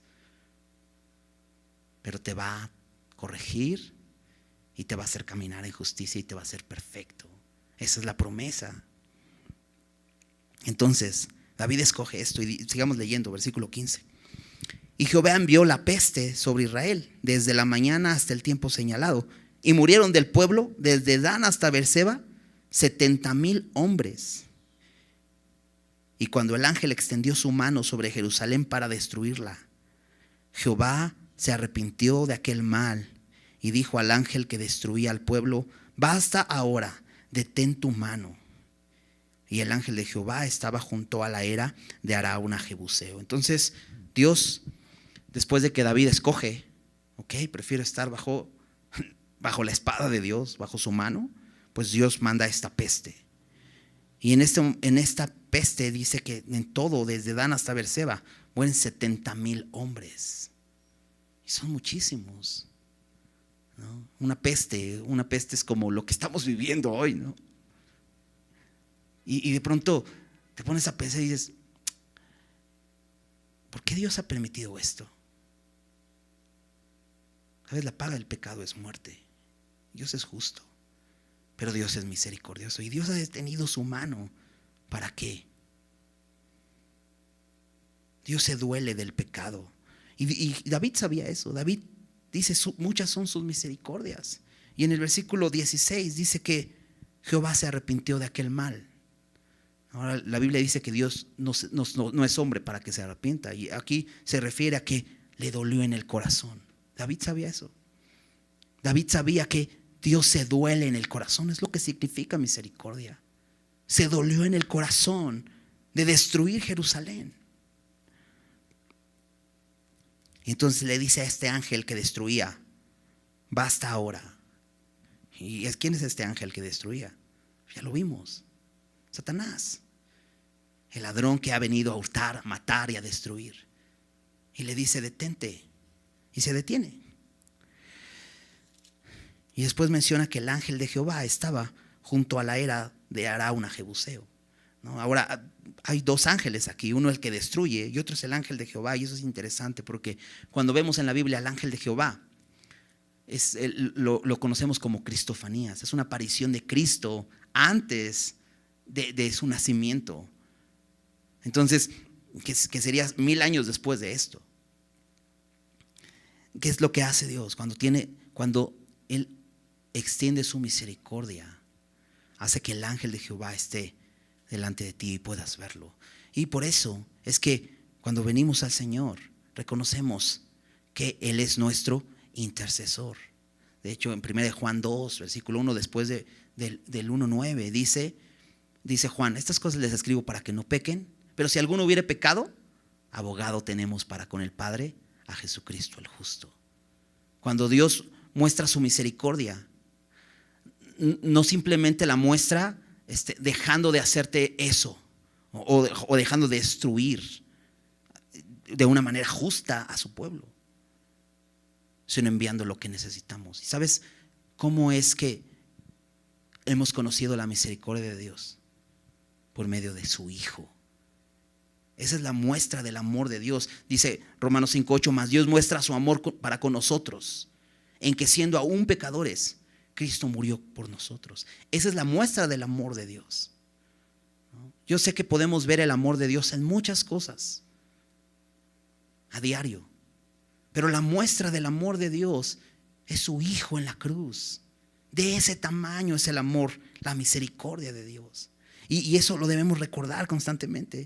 pero te va a corregir y te va a hacer caminar en justicia y te va a hacer perfecto. Esa es la promesa. Entonces David escoge esto y sigamos leyendo, versículo 15. Y Jehová envió la peste sobre Israel desde la mañana hasta el tiempo señalado, y murieron del pueblo desde Dan hasta Beerseba 70,000 hombres. Y cuando el ángel extendió su mano sobre Jerusalén para destruirla, Jehová se arrepintió de aquel mal y dijo al ángel que destruía al pueblo: basta ahora, detén tu mano. Y el ángel de Jehová estaba junto a la era de Arauna Jebuseo. Entonces Dios, después de que David escoge, prefiero estar bajo la espada de Dios, bajo su mano, pues Dios manda esta peste. Y en esta peste dice que en todo, desde Dan hasta Beerseba, mueren 70,000 hombres. Y son muchísimos, ¿no? Una peste es como lo que estamos viviendo hoy, ¿no? Y de pronto te pones a pensar y dices, ¿por qué Dios ha permitido esto? ¿Sabes? La paga del pecado es muerte. Dios es justo, pero Dios es misericordioso. Y Dios ha detenido su mano. ¿Para qué? Dios se duele del pecado. Y David sabía eso. David dice, muchas son sus misericordias. Y en el versículo 16 dice que Jehová se arrepintió de aquel mal. Ahora la Biblia dice que Dios no es hombre para que se arrepienta. Y aquí se refiere a que le dolió en el corazón. David sabía eso. David sabía que Dios se duele en el corazón. Es lo que significa misericordia. Se dolió en el corazón de destruir Jerusalén. Y entonces le dice a este ángel que destruía: basta ahora. ¿Y quién es este ángel que destruía? Ya lo vimos: Satanás, el ladrón que ha venido a hurtar, a matar y a destruir. Y le dice: detente. Y se detiene. Y después menciona que el ángel de Jehová estaba junto a la era de Arauna Jebuseo, ¿no? Ahora hay dos ángeles aquí, uno es el que destruye y otro es el ángel de Jehová. Y eso es interesante porque cuando vemos en la Biblia al ángel de Jehová, lo conocemos como Cristofanías. Es una aparición de Cristo antes de su nacimiento. Entonces, que sería 1000 años después de esto. ¿Qué es lo que hace Dios? Cuando Él extiende su misericordia, hace que el ángel de Jehová esté delante de ti y puedas verlo. Y por eso es que cuando venimos al Señor, reconocemos que Él es nuestro intercesor. De hecho, en 1 Juan 2, versículo 1, después del 1:9, dice Juan: estas cosas les escribo para que no pequen, pero si alguno hubiere pecado, abogado tenemos para con el Padre, a Jesucristo el justo. Cuando Dios muestra su misericordia, no simplemente la muestra dejando de hacerte eso o dejando de destruir de una manera justa a su pueblo, sino enviando lo que necesitamos. ¿Y sabes cómo es que hemos conocido la misericordia de Dios? Por medio de su Hijo. Esa es la muestra del amor de Dios. Dice Romanos 5:8: mas Dios muestra su amor para con nosotros, en que siendo aún pecadores, Cristo murió por nosotros. Esa es la muestra del amor de Dios. Yo sé que podemos ver el amor de Dios en muchas cosas a diario, pero la muestra del amor de Dios es su Hijo en la cruz. De ese tamaño es el amor, la misericordia de Dios. Y eso lo debemos recordar constantemente.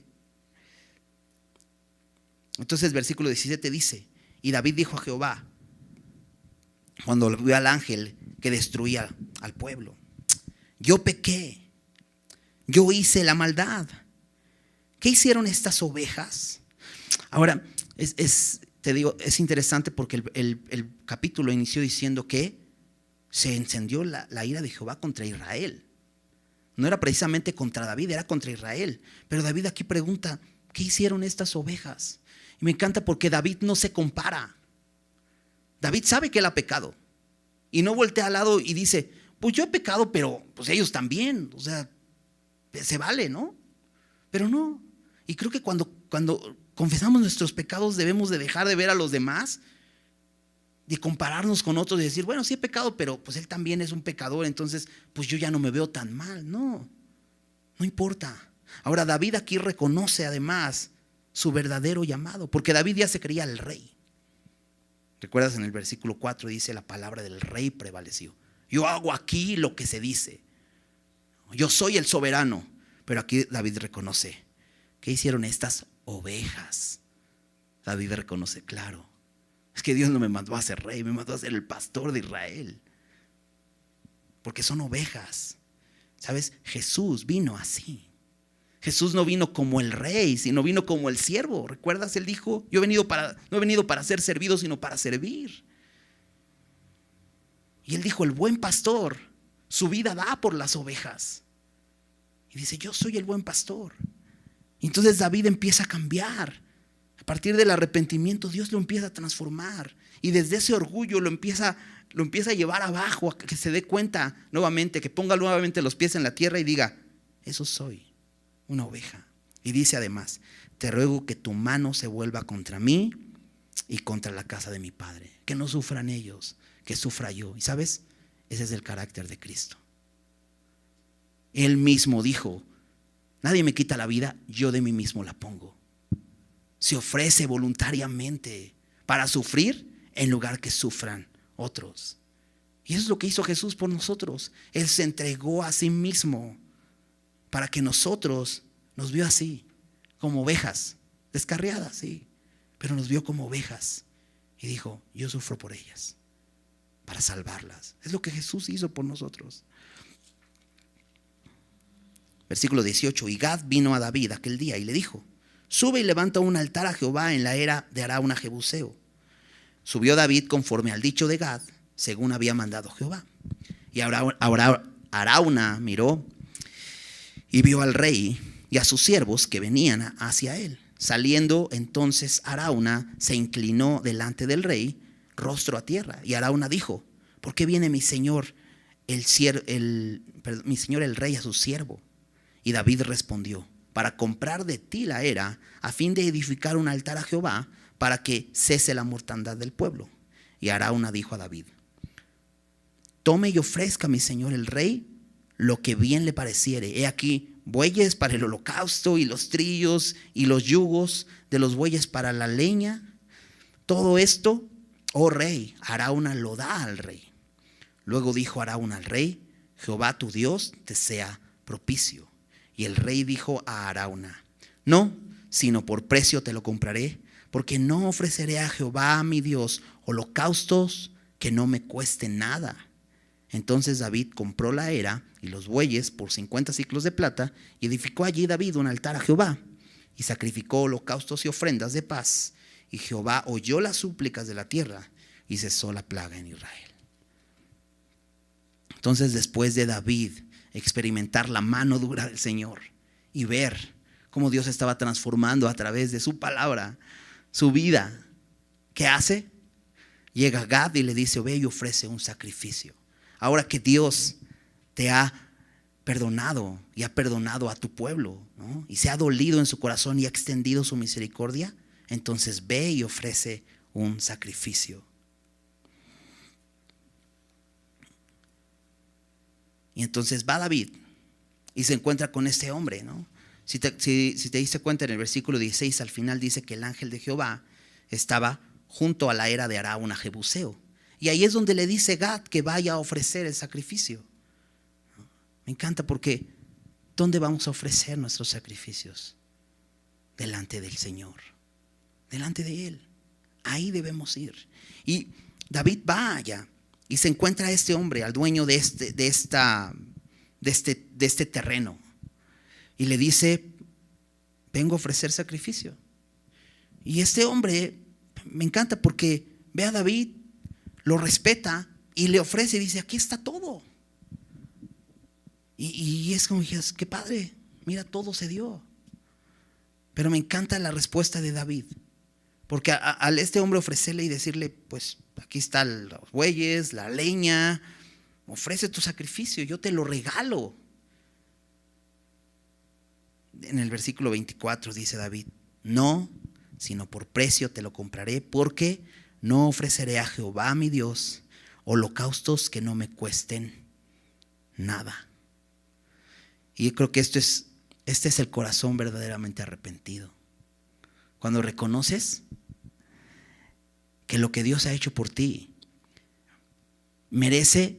Entonces versículo 17 dice: y David dijo a Jehová, cuando vio al ángel que destruía al pueblo: yo pequé, yo hice la maldad. ¿Qué hicieron estas ovejas? Ahora, te digo, es interesante porque el capítulo inició diciendo que se encendió la ira de Jehová contra Israel. No era precisamente contra David, era contra Israel. Pero David aquí pregunta: ¿qué hicieron estas ovejas? Y me encanta porque David no se compara. David sabe que él ha pecado y no voltea al lado y dice: pues yo he pecado, pero pues ellos también. O sea, se vale, ¿no? Pero no. Y creo que cuando confesamos nuestros pecados, debemos de dejar de ver a los demás, de compararnos con otros y decir: bueno, sí he pecado, pero pues él también es un pecador, entonces pues yo ya no me veo tan mal. No importa. Ahora David aquí reconoce además su verdadero llamado, porque David ya se creía el rey. ¿Recuerdas? En el versículo 4 dice: la palabra del rey prevaleció. Yo hago aquí lo que se dice. Yo soy el soberano. Pero aquí David reconoce: ¿qué hicieron estas ovejas? David reconoce: claro, es que Dios no me mandó a ser rey, me mandó a ser el pastor de Israel. Porque son ovejas. ¿Sabes? Jesús vino así. Jesús no vino como el rey, sino vino como el siervo. ¿Recuerdas? Él dijo: no he venido para ser servido, sino para servir. Y él dijo: el buen pastor su vida da por las ovejas. Y dice: yo soy el buen pastor. Y entonces David empieza a cambiar. A partir del arrepentimiento, Dios lo empieza a transformar. Y desde ese orgullo lo empieza a llevar abajo, a que se dé cuenta nuevamente, que ponga nuevamente los pies en la tierra y diga: eso soy, una oveja. Y dice además: te ruego que tu mano se vuelva contra mí y contra la casa de mi padre. Que no sufran ellos, que sufra yo. Y sabes, ese es el carácter de Cristo. Él mismo dijo: nadie me quita la vida, yo de mí mismo la pongo. Se ofrece voluntariamente para sufrir en lugar que sufran otros. Y eso es lo que hizo Jesús por nosotros. Él se entregó a sí mismo para que nosotros, nos vio así, como ovejas, descarriadas, sí, pero nos vio como ovejas y dijo: yo sufro por ellas. para salvarlas. Es lo que Jesús hizo por nosotros. Versículo 18. Y Gad vino a David aquel día y le dijo: sube y levanta un altar a Jehová en la era de Arauna Jebuseo. Subió David conforme al dicho de Gad, según había mandado Jehová. Y Arauna miró y vio al rey y a sus siervos que venían hacia él. Saliendo entonces Arauna se inclinó delante del rey, rostro a tierra. Y Arauna dijo: ¿por qué viene mi señor el rey a su siervo? Y David respondió: para comprar de ti la era, a fin de edificar un altar a Jehová, para que cese la mortandad del pueblo. Y Arauna dijo a David: tome y ofrezca a mi señor el rey lo que bien le pareciere. He aquí bueyes para el holocausto, y los trillos y los yugos de los bueyes para la leña. Todo esto, oh rey, Arauna lo da al rey. Luego dijo Arauna al rey: Jehová tu Dios te sea propicio. Y el rey dijo a Arauna: no, sino por precio te lo compraré, porque no ofreceré a Jehová mi Dios holocaustos que no me cuesten nada. Entonces David compró la era y los bueyes por 50 siclos de plata, y edificó allí David un altar a Jehová, y sacrificó holocaustos y ofrendas de paz. Y Jehová oyó las súplicas de la tierra, y cesó la plaga en Israel. Entonces, después de David experimentar la mano dura del Señor y ver cómo Dios estaba transformando a través de su palabra su vida, ¿qué hace? Llega Gad y le dice: ve y ofrece un sacrificio. Ahora que Dios te ha perdonado y ha perdonado a tu pueblo, ¿no? Y se ha dolido en su corazón y ha extendido su misericordia, entonces ve y ofrece un sacrificio. Y entonces va David y se encuentra con este hombre, ¿no? Si te diste cuenta, en el versículo 16 al final dice que el ángel de Jehová estaba junto a la era de Arauna Jebuseo. Y ahí es donde le dice Gad que vaya a ofrecer el sacrificio. Me encanta, porque ¿dónde vamos a ofrecer nuestros sacrificios? Delante del Señor, delante de Él. Ahí debemos ir. Y David va allá y se encuentra a este hombre, al dueño de este terreno, y le dice: vengo a ofrecer sacrificio. Y este hombre me encanta, porque ve a David, lo respeta y le ofrece y dice: aquí está todo. Y es como que, qué padre, mira, todo se dio. Pero me encanta la respuesta de David, porque al este hombre ofrecerle y decirle: pues aquí están los bueyes, la leña, ofrece tu sacrificio, yo te lo regalo. En el versículo 24 dice David: no, sino por precio te lo compraré, porque no ofreceré a Jehová mi Dios holocaustos que no me cuesten nada. Y yo creo que este es el corazón verdaderamente arrepentido. Cuando reconoces que lo que Dios ha hecho por ti merece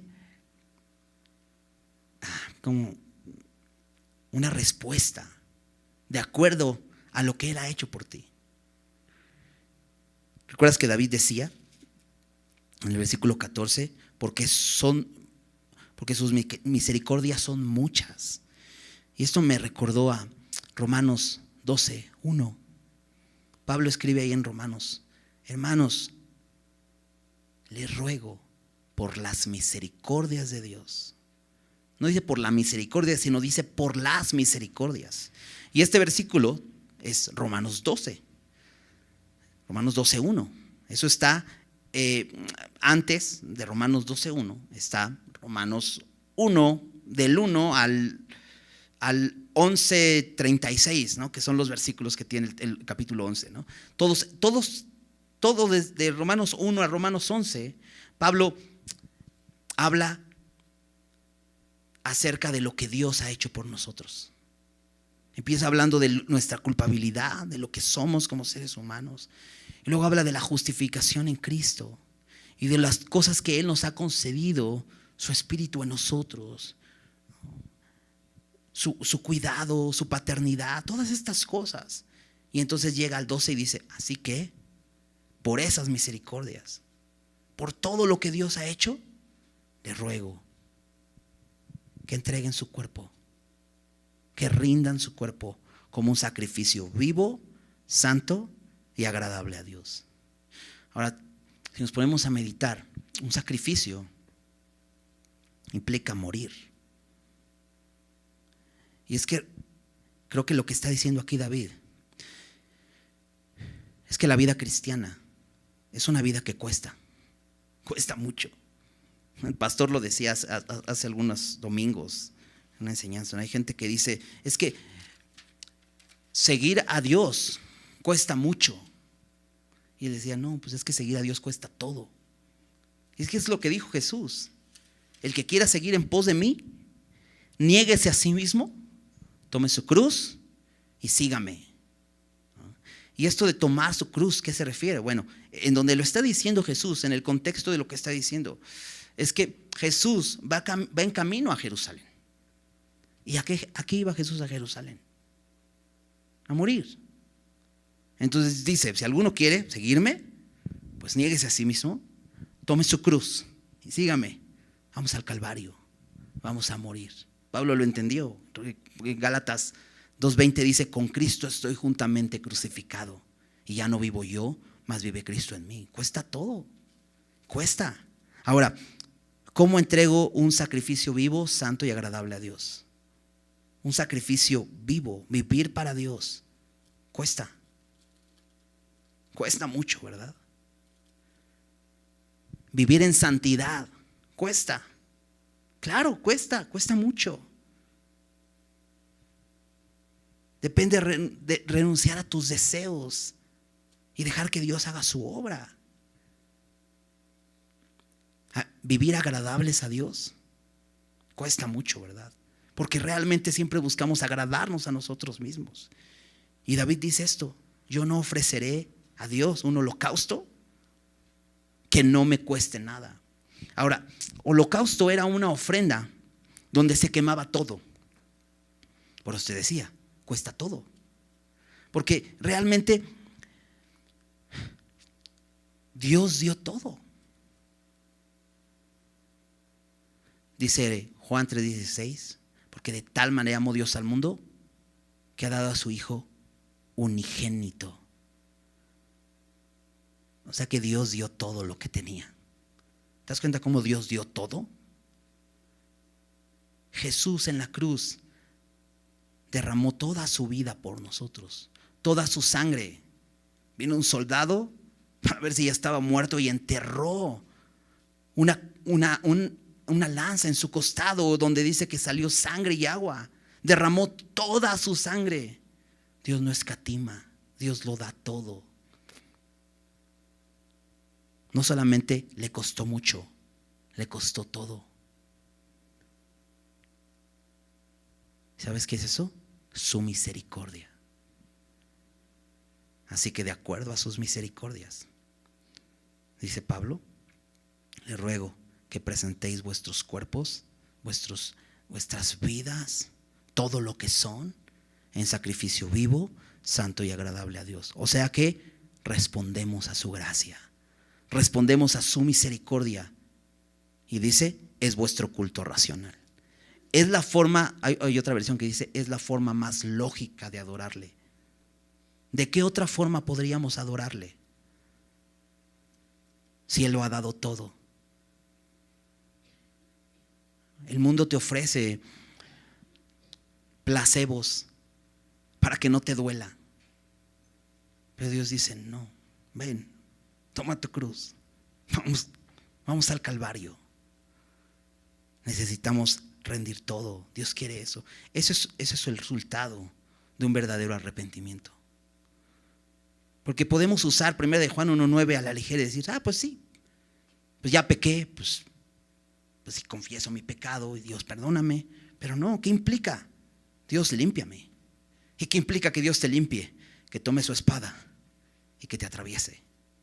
como una respuesta de acuerdo a lo que Él ha hecho por ti. ¿Recuerdas que David decía en el versículo 14? Porque sus misericordias son muchas. Y esto me recordó a Romanos 12:1. Pablo escribe ahí en Romanos: hermanos, les ruego por las misericordias de Dios. No dice por la misericordia, sino dice por las misericordias. Y este versículo es Romanos 12. Romanos 12:1. Eso está antes de Romanos 12:1. Está Romanos 1, del 1 al 11:36, ¿no? Que son los versículos que tiene el capítulo 11, ¿no? Todo desde Romanos 1 a Romanos 11, Pablo habla acerca de lo que Dios ha hecho por nosotros. Empieza hablando de nuestra culpabilidad, de lo que somos como seres humanos. Y luego habla de la justificación en Cristo y de las cosas que Él nos ha concedido, su Espíritu en nosotros, su cuidado, su paternidad, todas estas cosas. Y entonces llega al 12 y dice: así que por esas misericordias por todo lo que Dios ha hecho, le ruego que entreguen su cuerpo, que rindan su cuerpo como un sacrificio vivo, santo y agradable a Dios. Ahora, si nos ponemos a meditar, un sacrificio implica morir. Y es que creo que lo que está diciendo aquí David es que la vida cristiana es una vida que cuesta mucho. El pastor lo decía hace algunos domingos en una enseñanza. Hay gente que dice, es que seguir a Dios cuesta mucho. Y él decía, no, pues es que seguir a Dios cuesta todo. Y es que es lo que dijo Jesús. El que quiera seguir en pos de mí, niéguese a sí mismo, tome su cruz y sígame. Y esto de tomar su cruz, ¿qué se refiere? Bueno, en donde lo está diciendo Jesús, en el contexto de lo que está diciendo, es que Jesús va en camino a Jerusalén. ¿Y a qué iba Jesús a Jerusalén? A morir. Entonces dice, si alguno quiere seguirme, pues niéguese a sí mismo, tome su cruz y sígame. Vamos al Calvario, vamos a morir. Pablo lo entendió. En Gálatas 2:20 dice, con Cristo estoy juntamente crucificado y ya no vivo yo, mas vive Cristo en mí. Cuesta todo, cuesta. Ahora, ¿cómo entrego un sacrificio vivo, santo y agradable a Dios? Un sacrificio vivo, vivir para Dios, cuesta mucho, ¿verdad? Vivir en santidad, cuesta. Claro, cuesta mucho. Depende de renunciar a tus deseos y dejar que Dios haga su obra. Vivir agradables a Dios cuesta mucho, ¿verdad? Porque realmente siempre buscamos agradarnos a nosotros mismos. Y David dice esto: yo no ofreceré a Dios un holocausto que no me cueste nada. Ahora, holocausto era una ofrenda donde se quemaba todo. Por eso te decía, cuesta todo. Porque realmente Dios dio todo. Dice Juan 3:16, porque de tal manera amó Dios al mundo que ha dado a su Hijo unigénito. O sea que Dios dio todo lo que tenía. ¿Te das cuenta cómo Dios dio todo? Jesús en la cruz derramó toda su vida por nosotros, toda su sangre. Vino un soldado para ver si ya estaba muerto y enterró una lanza en su costado donde dice que salió sangre y agua. Derramó toda su sangre. Dios no escatima, Dios lo da todo. No solamente le costó mucho, le costó todo. ¿Sabes qué es eso? Su misericordia. Así que de acuerdo a sus misericordias, dice Pablo, le ruego que presentéis vuestros cuerpos, vuestras vidas, todo lo que son, en sacrificio vivo, santo y agradable a Dios. O sea que respondemos a su gracia, respondemos a su misericordia. Y dice, es vuestro culto racional. Es la forma, hay otra versión que dice, es la forma más lógica de adorarle. ¿De qué otra forma podríamos adorarle? Si Él lo ha dado todo. El mundo te ofrece placebos para que no te duela. Pero Dios dice, no, ven, toma tu cruz. Vamos al Calvario. Necesitamos rendir todo. Dios quiere eso. Ese es el resultado de un verdadero arrepentimiento. Porque podemos usar 1 de Juan 1:9 a la ligera y decir, pues sí, pues ya pequé, pues sí confieso mi pecado y Dios perdóname. Pero no, ¿qué implica? Dios límpiame. ¿Y qué implica que Dios te limpie? Que tome su espada y que te atraviese,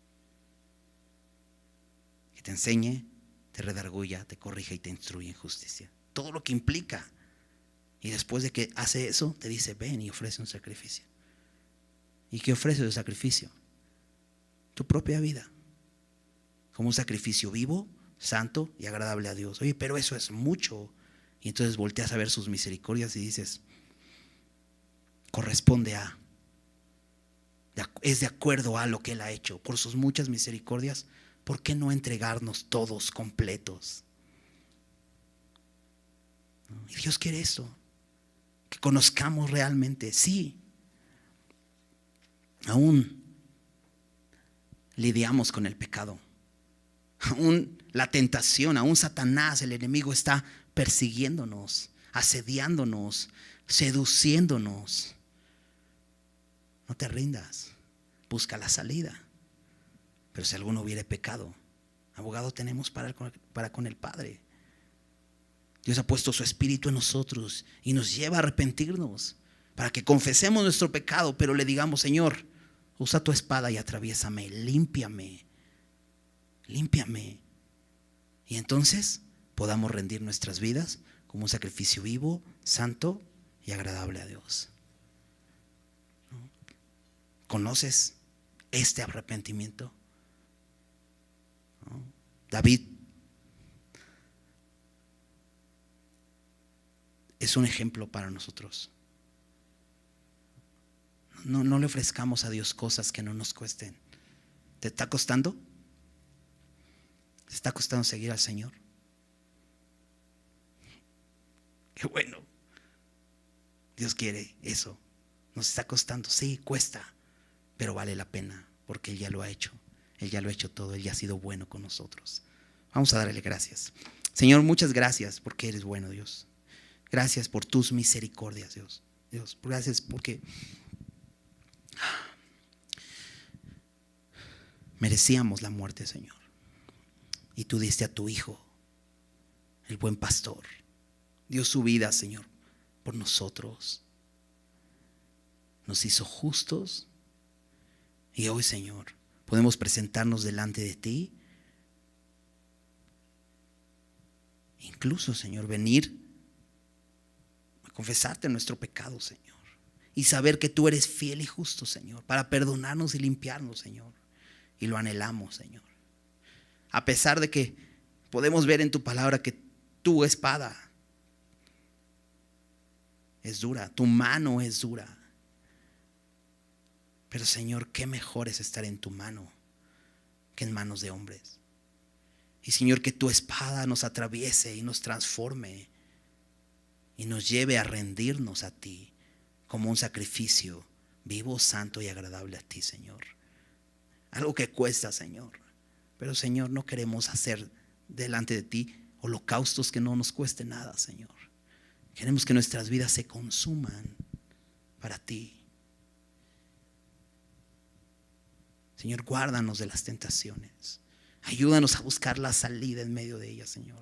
que te enseñe, te redarguya, te corrija y te instruye en justicia. Todo lo que implica. Y después de que hace eso, te dice, ven y ofrece un sacrificio. ¿Y qué ofrece de sacrificio? Tu propia vida. como un sacrificio vivo, santo y agradable a Dios. Oye, pero eso es mucho. Y entonces volteas a ver sus misericordias y dices, corresponde a, es de acuerdo a lo que Él ha hecho. Por sus muchas misericordias, ¿por qué no entregarnos todos completos? Y Dios quiere esto, que conozcamos realmente. Sí, aún lidiamos con el pecado, aún la tentación, aún Satanás, el enemigo, está persiguiéndonos, asediándonos, seduciéndonos. No te rindas, busca la salida. Pero si alguno hubiere pecado, abogado tenemos para con el Padre. Dios ha puesto su Espíritu en nosotros y nos lleva a arrepentirnos, para que confesemos nuestro pecado, pero le digamos: Señor, usa tu espada y atraviésame, límpiame, límpiame. Y entonces podamos rendir nuestras vidas como un sacrificio vivo, santo y agradable a Dios. ¿Conoces este arrepentimiento? David es un ejemplo para nosotros. No le ofrezcamos a Dios cosas que no nos cuesten. ¿Te está costando? ¿Te está costando seguir al Señor? Qué bueno. Dios quiere eso. Nos está costando, sí, cuesta, pero vale la pena, porque Él ya lo ha hecho. Él ya lo ha hecho todo. Él ya ha sido bueno con nosotros. Vamos a darle gracias. Señor, muchas gracias porque eres bueno, Dios. Gracias por tus misericordias, Dios. Dios, gracias porque merecíamos la muerte, Señor. Y tú diste a tu Hijo, el buen pastor. Dio su vida, Señor, por nosotros. Nos hizo justos. Y hoy, Señor, podemos presentarnos delante de ti. Incluso, Señor, venir a confesarte nuestro pecado, Señor. Y saber que tú eres fiel y justo, Señor, para perdonarnos y limpiarnos, Señor. Y lo anhelamos, Señor. A pesar de que podemos ver en tu palabra que tu espada es dura, tu mano es dura. Pero, Señor, qué mejor es estar en tu mano que en manos de hombres. Y, Señor, que tu espada nos atraviese y nos transforme y nos lleve a rendirnos a ti como un sacrificio vivo, santo y agradable a ti, Señor. Algo que cuesta, Señor. Pero, Señor, no queremos hacer delante de ti holocaustos que no nos cueste nada, Señor. Queremos que nuestras vidas se consuman para ti. Señor, guárdanos de las tentaciones. Ayúdanos a buscar la salida en medio de ellas, Señor.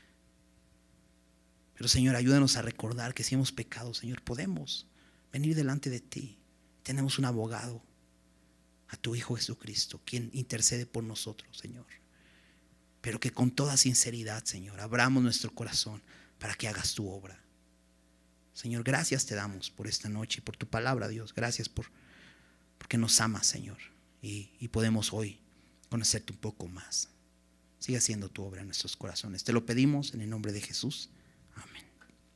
Pero, Señor, ayúdanos a recordar que si hemos pecado, Señor, podemos venir delante de ti. Tenemos un abogado, a tu Hijo Jesucristo, quien intercede por nosotros, Señor. Pero que con toda sinceridad, Señor, abramos nuestro corazón para que hagas tu obra. Señor, gracias te damos por esta noche y por tu palabra, Dios. Gracias porque nos amas, Señor. Y podemos hoy conocerte un poco más. Sigue haciendo tu obra en nuestros corazones. Te lo pedimos en el nombre de Jesús. Amén.